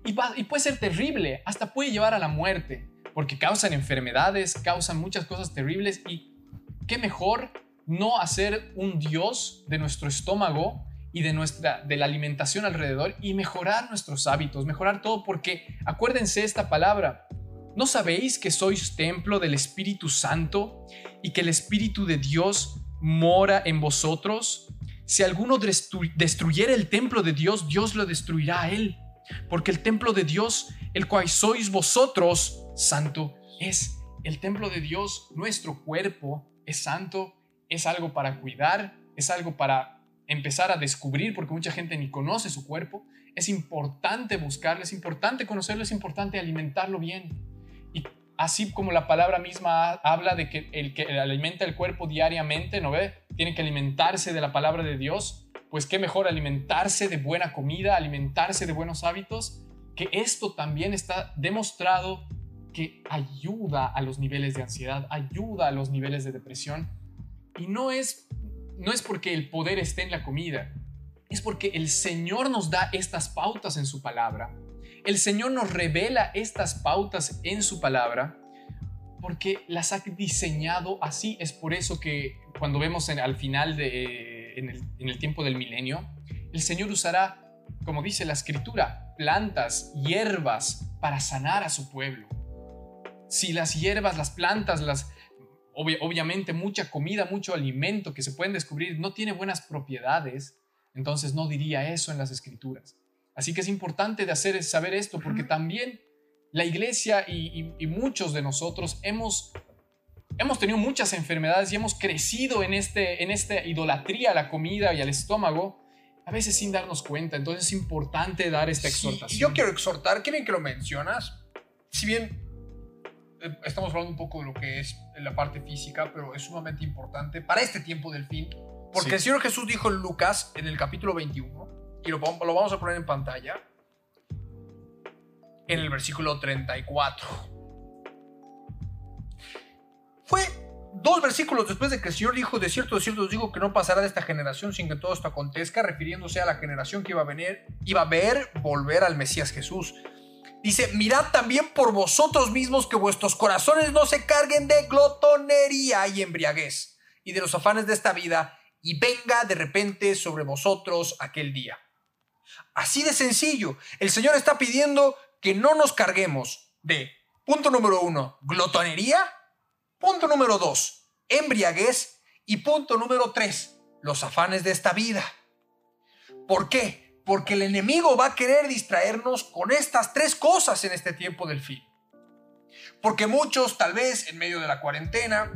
y puede ser terrible, hasta puede llevar a la muerte porque causan enfermedades, causan muchas cosas terribles y qué mejor no hacer un Dios de nuestro estómago y de la alimentación alrededor y mejorar nuestros hábitos, mejorar todo porque acuérdense esta palabra. ¿No sabéis que sois templo del Espíritu Santo y que el Espíritu de Dios mora en vosotros? Si alguno destruyere el templo de Dios, Dios lo destruirá a él. Porque el templo de Dios, el cual sois vosotros, santo es. El templo de Dios, nuestro cuerpo, es santo, es algo para cuidar, es algo para empezar a descubrir, porque mucha gente ni conoce su cuerpo. Es importante buscarlo, es importante conocerlo, es importante alimentarlo bien. Y así como la palabra misma habla de que el que alimenta el cuerpo diariamente, ¿no ve? Tiene que alimentarse de la palabra de Dios, pues qué mejor alimentarse de buena comida, alimentarse de buenos hábitos, que esto también está demostrado que ayuda a los niveles de ansiedad, ayuda a los niveles de depresión. Y no es porque el poder esté en la comida, es porque el Señor nos da estas pautas en su palabra. El Señor nos revela estas pautas en su palabra porque las ha diseñado así. Es por eso que cuando vemos al final en el tiempo del milenio, el Señor usará, como dice la Escritura, plantas, hierbas para sanar a su pueblo. Si las hierbas, las plantas, obviamente mucha comida, mucho alimento que se pueden descubrir no tiene buenas propiedades, entonces no diría eso en las Escrituras. Así que es importante saber esto porque también la iglesia y muchos de nosotros hemos tenido muchas enfermedades y hemos crecido en esta idolatría a la comida y al estómago, a veces sin darnos cuenta. Entonces es importante dar esta exhortación. Sí, y yo quiero exhortar, qué bien que lo mencionas. Si bien estamos hablando un poco de lo que es la parte física, pero es sumamente importante para este tiempo del fin, porque sí. El Señor Jesús dijo en Lucas, en el capítulo 21, y lo vamos a poner en pantalla, en el versículo 34. Fue 2 versículos después de que el Señor dijo, de cierto os digo que no pasará de esta generación sin que todo esto acontezca, refiriéndose a la generación que iba a ver volver al Mesías Jesús. Dice, mirad también por vosotros mismos que vuestros corazones no se carguen de glotonería y embriaguez y de los afanes de esta vida, y venga de repente sobre vosotros aquel día. Así de sencillo, el Señor está pidiendo que no nos carguemos de, punto número 1, glotonería, punto número 2, embriaguez, y punto número 3, los afanes de esta vida. ¿Por qué? Porque el enemigo va a querer distraernos con estas 3 cosas en este tiempo del fin. Porque muchos, tal vez en medio de la cuarentena,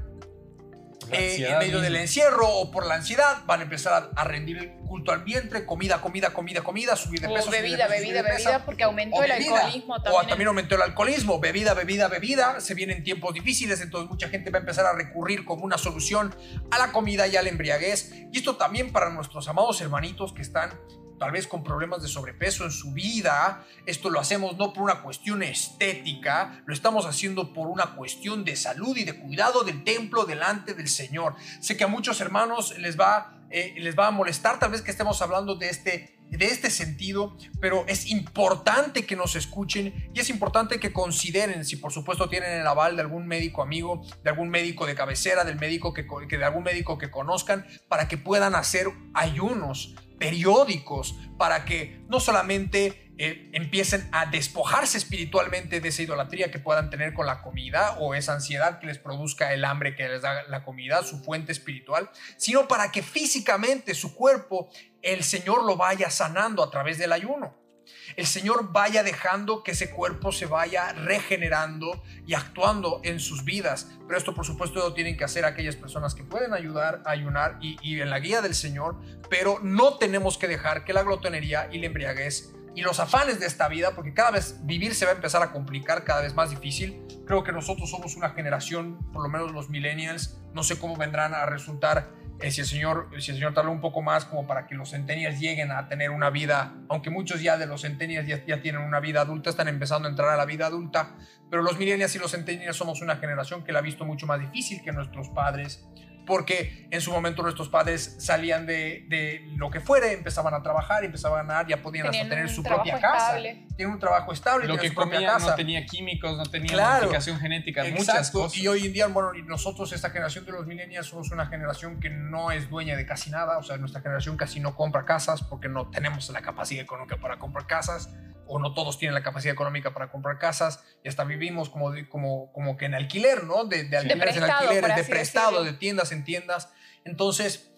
en medio del encierro o por la ansiedad, van a empezar a rendir el culto al vientre, comida, subir de peso, bebida, porque aumentó el alcoholismo también. O también aumentó el alcoholismo, bebida, se vienen tiempos difíciles, entonces mucha gente va a empezar a recurrir como una solución a la comida y a la embriaguez. Y esto también para nuestros amados hermanitos que están tal vez con problemas de sobrepeso en su vida. Esto lo hacemos no por una cuestión estética, lo estamos haciendo por una cuestión de salud y de cuidado del templo delante del Señor. Sé que a muchos hermanos les va a molestar tal vez que estemos hablando de este sentido, pero es importante que nos escuchen y es importante que consideren, si por supuesto tienen el aval de algún médico amigo, de algún médico de cabecera, de algún médico que conozcan, para que puedan hacer ayunos periódicos, para que no solamente empiecen a despojarse espiritualmente de esa idolatría que puedan tener con la comida o esa ansiedad que les produzca el hambre que les da la comida, su fuente espiritual, sino para que físicamente su cuerpo, el Señor lo vaya sanando a través del ayuno. El Señor vaya dejando que ese cuerpo se vaya regenerando y actuando en sus vidas. Pero esto por supuesto lo tienen que hacer aquellas personas que pueden ayudar a ayunar y en la guía del Señor, pero no tenemos que dejar que la glotonería y la embriaguez y los afanes de esta vida, porque cada vez vivir se va a empezar a complicar, cada vez más difícil. Creo que nosotros somos una generación, por lo menos los millennials, no sé cómo vendrán a resultar si el Señor tarda un poco más como para que los centennials lleguen a tener una vida, aunque muchos ya de los centennials ya tienen una vida adulta, están empezando a entrar a la vida adulta, pero los millennials y los centennials somos una generación que la ha visto mucho más difícil que nuestros padres, porque en su momento nuestros padres salían de lo que fuera, empezaban a trabajar, empezaban a ganar, ya podían hasta tener su propia casa. Tienen un trabajo estable. Lo que comían no tenía químicos, no tenía modificación genética, muchas cosas. Y hoy en día, bueno, nosotros, esta generación de los millennials, somos una generación que no es dueña de casi nada. O sea, nuestra generación casi no compra casas porque no tenemos la capacidad económica para comprar casas, o no todos tienen la capacidad económica para comprar casas, y hasta vivimos como que en alquiler, ¿no? De alquileres en alquileres, de prestado, de tiendas en tiendas. Entonces,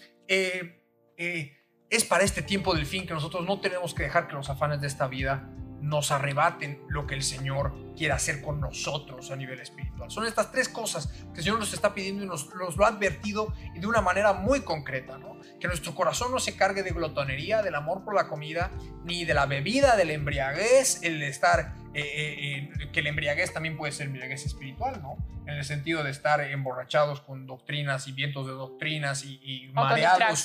es para este tiempo del fin que nosotros no tenemos que dejar que los afanes de esta vida nos arrebaten lo que el Señor quiere hacer con nosotros a nivel espiritual. Son estas 3 cosas que el Señor nos está pidiendo y nos lo ha advertido, y de una manera muy concreta, ¿no? Que nuestro corazón no se cargue de glotonería, del amor por la comida, ni de la bebida, de la embriaguez, que la embriaguez también puede ser embriaguez espiritual, ¿no? En el sentido de estar emborrachados con doctrinas y vientos de doctrinas y mareados,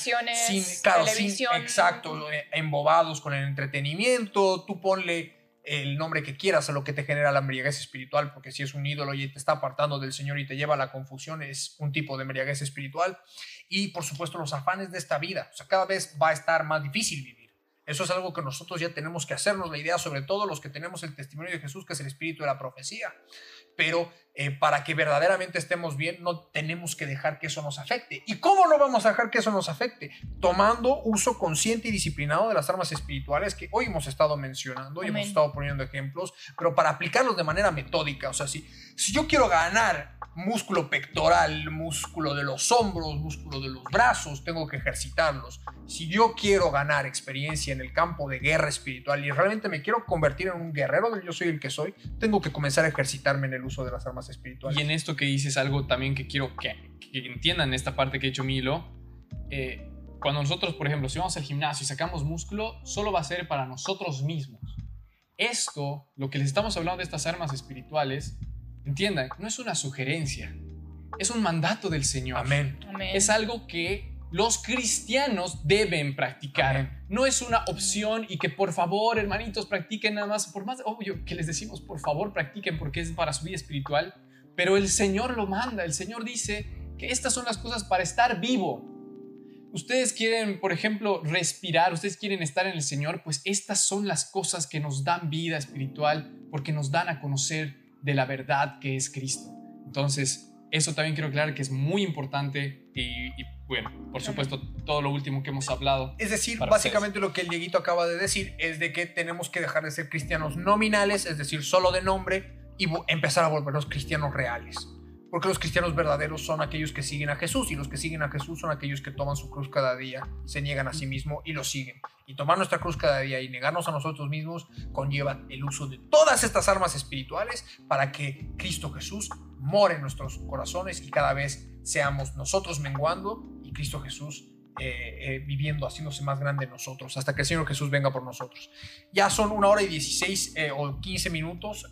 embobados con el entretenimiento. Tú ponle el nombre que quieras a lo que te genera la embriaguez espiritual, porque si es un ídolo y te está apartando del Señor y te lleva a la confusión, es un tipo de embriaguez espiritual. Y por supuesto los afanes de esta vida, o sea, cada vez va a estar más difícil vivir. Eso es algo que nosotros ya tenemos que hacernos la idea, sobre todo los que tenemos el testimonio de Jesús, que es el espíritu de la profecía. Pero para que verdaderamente estemos bien, no tenemos que dejar que eso nos afecte. ¿Y cómo no vamos a dejar que eso nos afecte? Tomando uso consciente y disciplinado de las armas espirituales que hoy hemos estado mencionando y hemos estado poniendo ejemplos, pero para aplicarlos de manera metódica. O sea, si yo quiero ganar músculo pectoral, músculo de los hombros, músculo de los brazos, tengo que ejercitarlos. Si yo quiero ganar experiencia en el campo de guerra espiritual y realmente me quiero convertir en un guerrero del yo soy el que soy, tengo que comenzar a ejercitarme en el uso de las armas espirituales. Y en esto que dices algo también que quiero que entiendan esta parte que ha hecho Milo. Cuando nosotros, por ejemplo, si vamos al gimnasio y sacamos músculo, solo va a ser para nosotros mismos. Esto, lo que les estamos hablando de estas armas espirituales, entiendan, no es una sugerencia, es un mandato del Señor. Amén. Es algo que los cristianos deben practicar. Amén. No es una opción y que por favor, hermanitos, practiquen nada más. Por más obvio que les decimos, por favor, practiquen porque es para su vida espiritual. Pero el Señor lo manda. El Señor dice que estas son las cosas para estar vivo. Ustedes quieren, por ejemplo, respirar, ustedes quieren estar en el Señor, pues estas son las cosas que nos dan vida espiritual, porque nos dan a conocer de la verdad que es Cristo. Entonces, eso también quiero aclarar que es muy importante y bueno, por supuesto, todo lo último que hemos hablado. Es decir, básicamente lo que el Dieguito acaba de decir es de que tenemos que dejar de ser cristianos nominales, es decir, solo de nombre, y empezar a volvernos cristianos reales. Porque los cristianos verdaderos son aquellos que siguen a Jesús, y los que siguen a Jesús son aquellos que toman su cruz cada día, se niegan a sí mismos y lo siguen. Y tomar nuestra cruz cada día y negarnos a nosotros mismos conlleva el uso de todas estas armas espirituales para que Cristo Jesús more en nuestros corazones y cada vez seamos nosotros menguando y Cristo Jesús viviendo, haciéndose más grande en nosotros, hasta que el Señor Jesús venga por nosotros. Ya son 1 hora y 16 o 15 minutos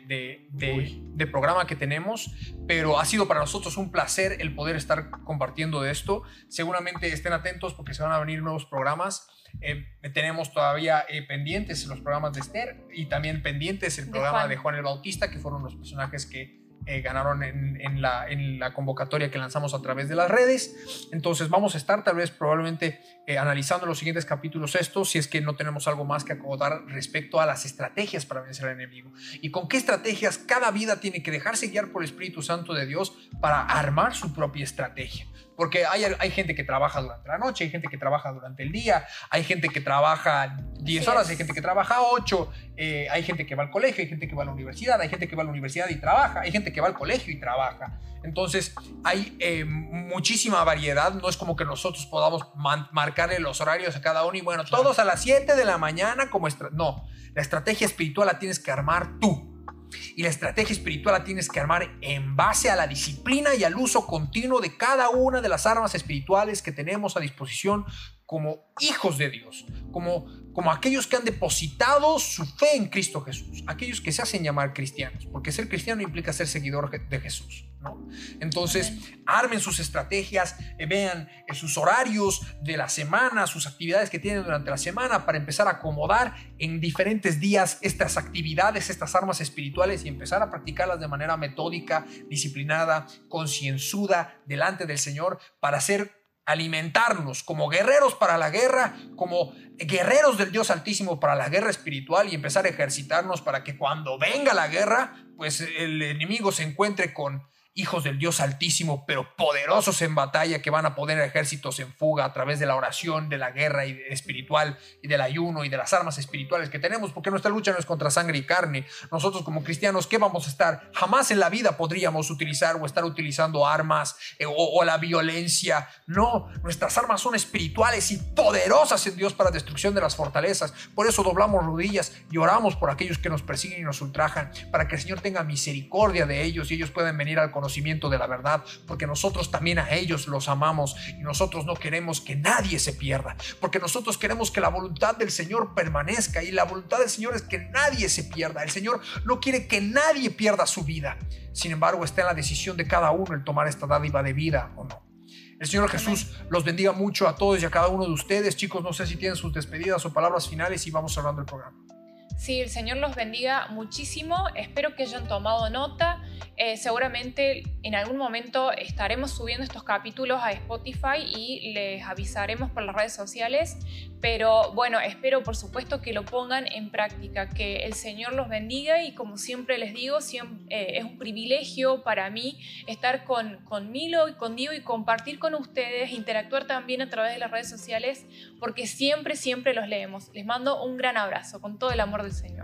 de programa que tenemos, pero ha sido para nosotros un placer el poder estar compartiendo de esto. Seguramente estén atentos porque se van a venir nuevos programas. Tenemos todavía pendientes los programas de Esther y también pendientes el programa de Juan el Bautista, que fueron los personajes que ganaron en la convocatoria que lanzamos a través de las redes. Entonces vamos a estar tal vez probablemente analizando los siguientes capítulos estos, si es que no tenemos algo más que acordar respecto a las estrategias para vencer al enemigo y con qué estrategias cada vida tiene que dejarse guiar por el Espíritu Santo de Dios para armar su propia estrategia. Porque hay gente que trabaja durante la noche, hay gente que trabaja durante el día, hay gente que trabaja 10 horas, hay gente que trabaja 8, hay gente que va al colegio, hay gente que va a la universidad, hay gente que va a la universidad y trabaja, hay gente que va al colegio y trabaja. Entonces hay muchísima variedad, no es como que nosotros podamos marcarle los horarios a cada uno y bueno, todos a las 7 de la mañana como no, la estrategia espiritual la tienes que armar tú. Y la estrategia espiritual la tienes que armar en base a la disciplina y al uso continuo de cada una de las armas espirituales que tenemos a disposición como hijos de Dios, como aquellos que han depositado su fe en Cristo Jesús, aquellos que se hacen llamar cristianos, porque ser cristiano implica ser seguidor de Jesús, ¿no? Entonces, armen sus estrategias, vean sus horarios de la semana, sus actividades que tienen durante la semana para empezar a acomodar en diferentes días estas actividades, estas armas espirituales y empezar a practicarlas de manera metódica, disciplinada, concienzuda delante del Señor para alimentarnos como guerreros para la guerra, como guerreros del Dios Altísimo para la guerra espiritual y empezar a ejercitarnos para que cuando venga la guerra, pues el enemigo se encuentre con hijos del Dios Altísimo, pero poderosos en batalla, que van a poner ejércitos en fuga a través de la oración, de la guerra espiritual y del ayuno y de las armas espirituales que tenemos, porque nuestra lucha no es contra sangre y carne. Nosotros como cristianos, ¿qué vamos a estar? Jamás en la vida podríamos utilizar o estar utilizando armas o la violencia. No, nuestras armas son espirituales y poderosas en Dios para destrucción de las fortalezas. Por eso doblamos rodillas y oramos por aquellos que nos persiguen y nos ultrajan, para que el Señor tenga misericordia de ellos y ellos puedan venir al conocimiento de la verdad, porque nosotros también a ellos los amamos y nosotros no queremos que nadie se pierda, porque nosotros queremos que la voluntad del Señor permanezca y la voluntad del Señor es que nadie se pierda. El Señor no quiere que nadie pierda su vida. Sin embargo, está en la decisión de cada uno el tomar esta dádiva de vida o no. El Señor Jesús los bendiga mucho a todos y a cada uno de ustedes. Chicos, no sé si tienen sus despedidas o palabras finales y vamos cerrando el programa. Sí, el Señor los bendiga muchísimo. Espero que hayan tomado nota. Seguramente en algún momento estaremos subiendo estos capítulos a Spotify y les avisaremos por las redes sociales. Pero bueno, espero por supuesto que lo pongan en práctica, que el Señor los bendiga y como siempre les digo, es un privilegio para mí estar con Milo y con Diego y compartir con ustedes, interactuar también a través de las redes sociales, porque siempre los leemos. Les mando un gran abrazo con todo el amor del Señor.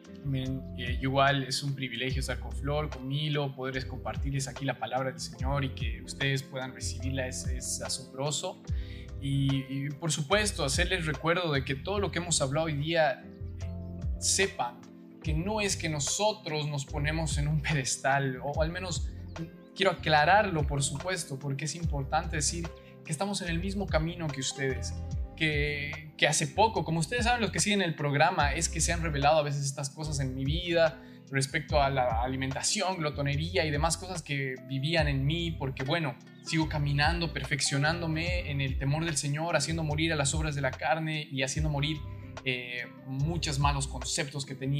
Igual es un privilegio estar con Flor, con Milo, poderles compartirles aquí la palabra del Señor y que ustedes puedan recibirla es asombroso. Y por supuesto hacerles recuerdo de que todo lo que hemos hablado hoy día, sepan que no es que nosotros nos ponemos en un pedestal, o al menos quiero aclararlo por supuesto, porque es importante decir que estamos en el mismo camino que ustedes. Que hace poco, como ustedes saben, los que siguen el programa, es que se han revelado a veces estas cosas en mi vida respecto a la alimentación, glotonería y demás cosas que vivían en mí, porque bueno, sigo caminando, perfeccionándome en el temor del Señor, haciendo morir a las obras de la carne y haciendo morir muchos malos conceptos que tenía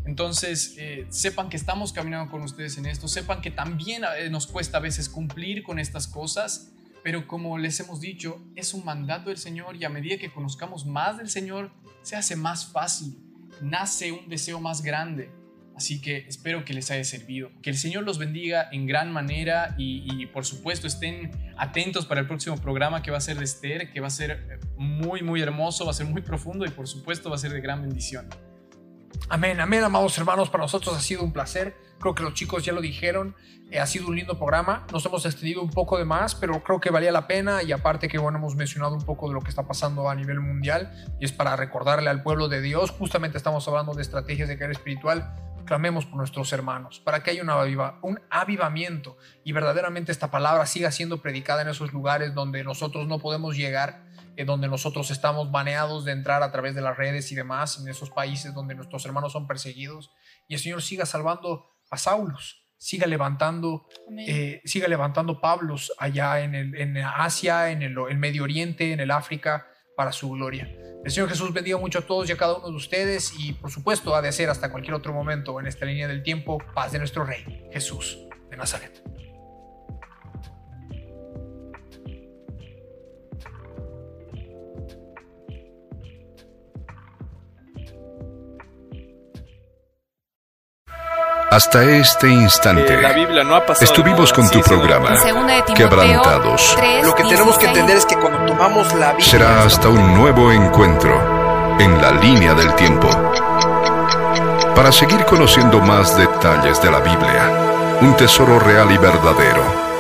Entonces, sepan que estamos caminando con ustedes en esto, sepan que también nos cuesta a veces cumplir con estas cosas, pero como les hemos dicho, es un mandato del Señor y a medida que conozcamos más del Señor, se hace más fácil, nace un deseo más grande. Así que espero que les haya servido. Que el Señor los bendiga en gran manera y por supuesto estén atentos para el próximo programa que va a ser de Esther, que va a ser muy, muy hermoso, va a ser muy profundo y por supuesto va a ser de gran bendición. Amén, amén, amados hermanos. Para nosotros ha sido un placer. Creo que los chicos ya lo dijeron. Ha sido un lindo programa. Nos hemos extendido un poco de más, pero creo que valía la pena. Y aparte que bueno, hemos mencionado un poco de lo que está pasando a nivel mundial. Y es para recordarle al pueblo de Dios. Justamente estamos hablando de estrategias de carácter espiritual. Clamemos por nuestros hermanos, para que haya un avivamiento y verdaderamente esta palabra siga siendo predicada en esos lugares donde nosotros no podemos llegar, donde nosotros estamos baneados de entrar a través de las redes y demás, en esos países donde nuestros hermanos son perseguidos, y el Señor siga salvando a Saulos, siga levantando Pablos allá en Asia, en el Medio Oriente, en el África, para su gloria. El Señor Jesús bendiga mucho a todos y a cada uno de ustedes y por supuesto ha de ser hasta cualquier otro momento en esta línea del tiempo, paz de nuestro Rey, Jesús de Nazaret. Hasta este instante La Biblia no ha pasado estuvimos de con moda, tu sí, programa En 2 de Timoteo Quebrantados. 3, Lo que tenemos que 16. entender es que cuando tomamos la Biblia... Será hasta un nuevo encuentro en la línea del tiempo. Para seguir conociendo más detalles de la Biblia, un tesoro real y verdadero,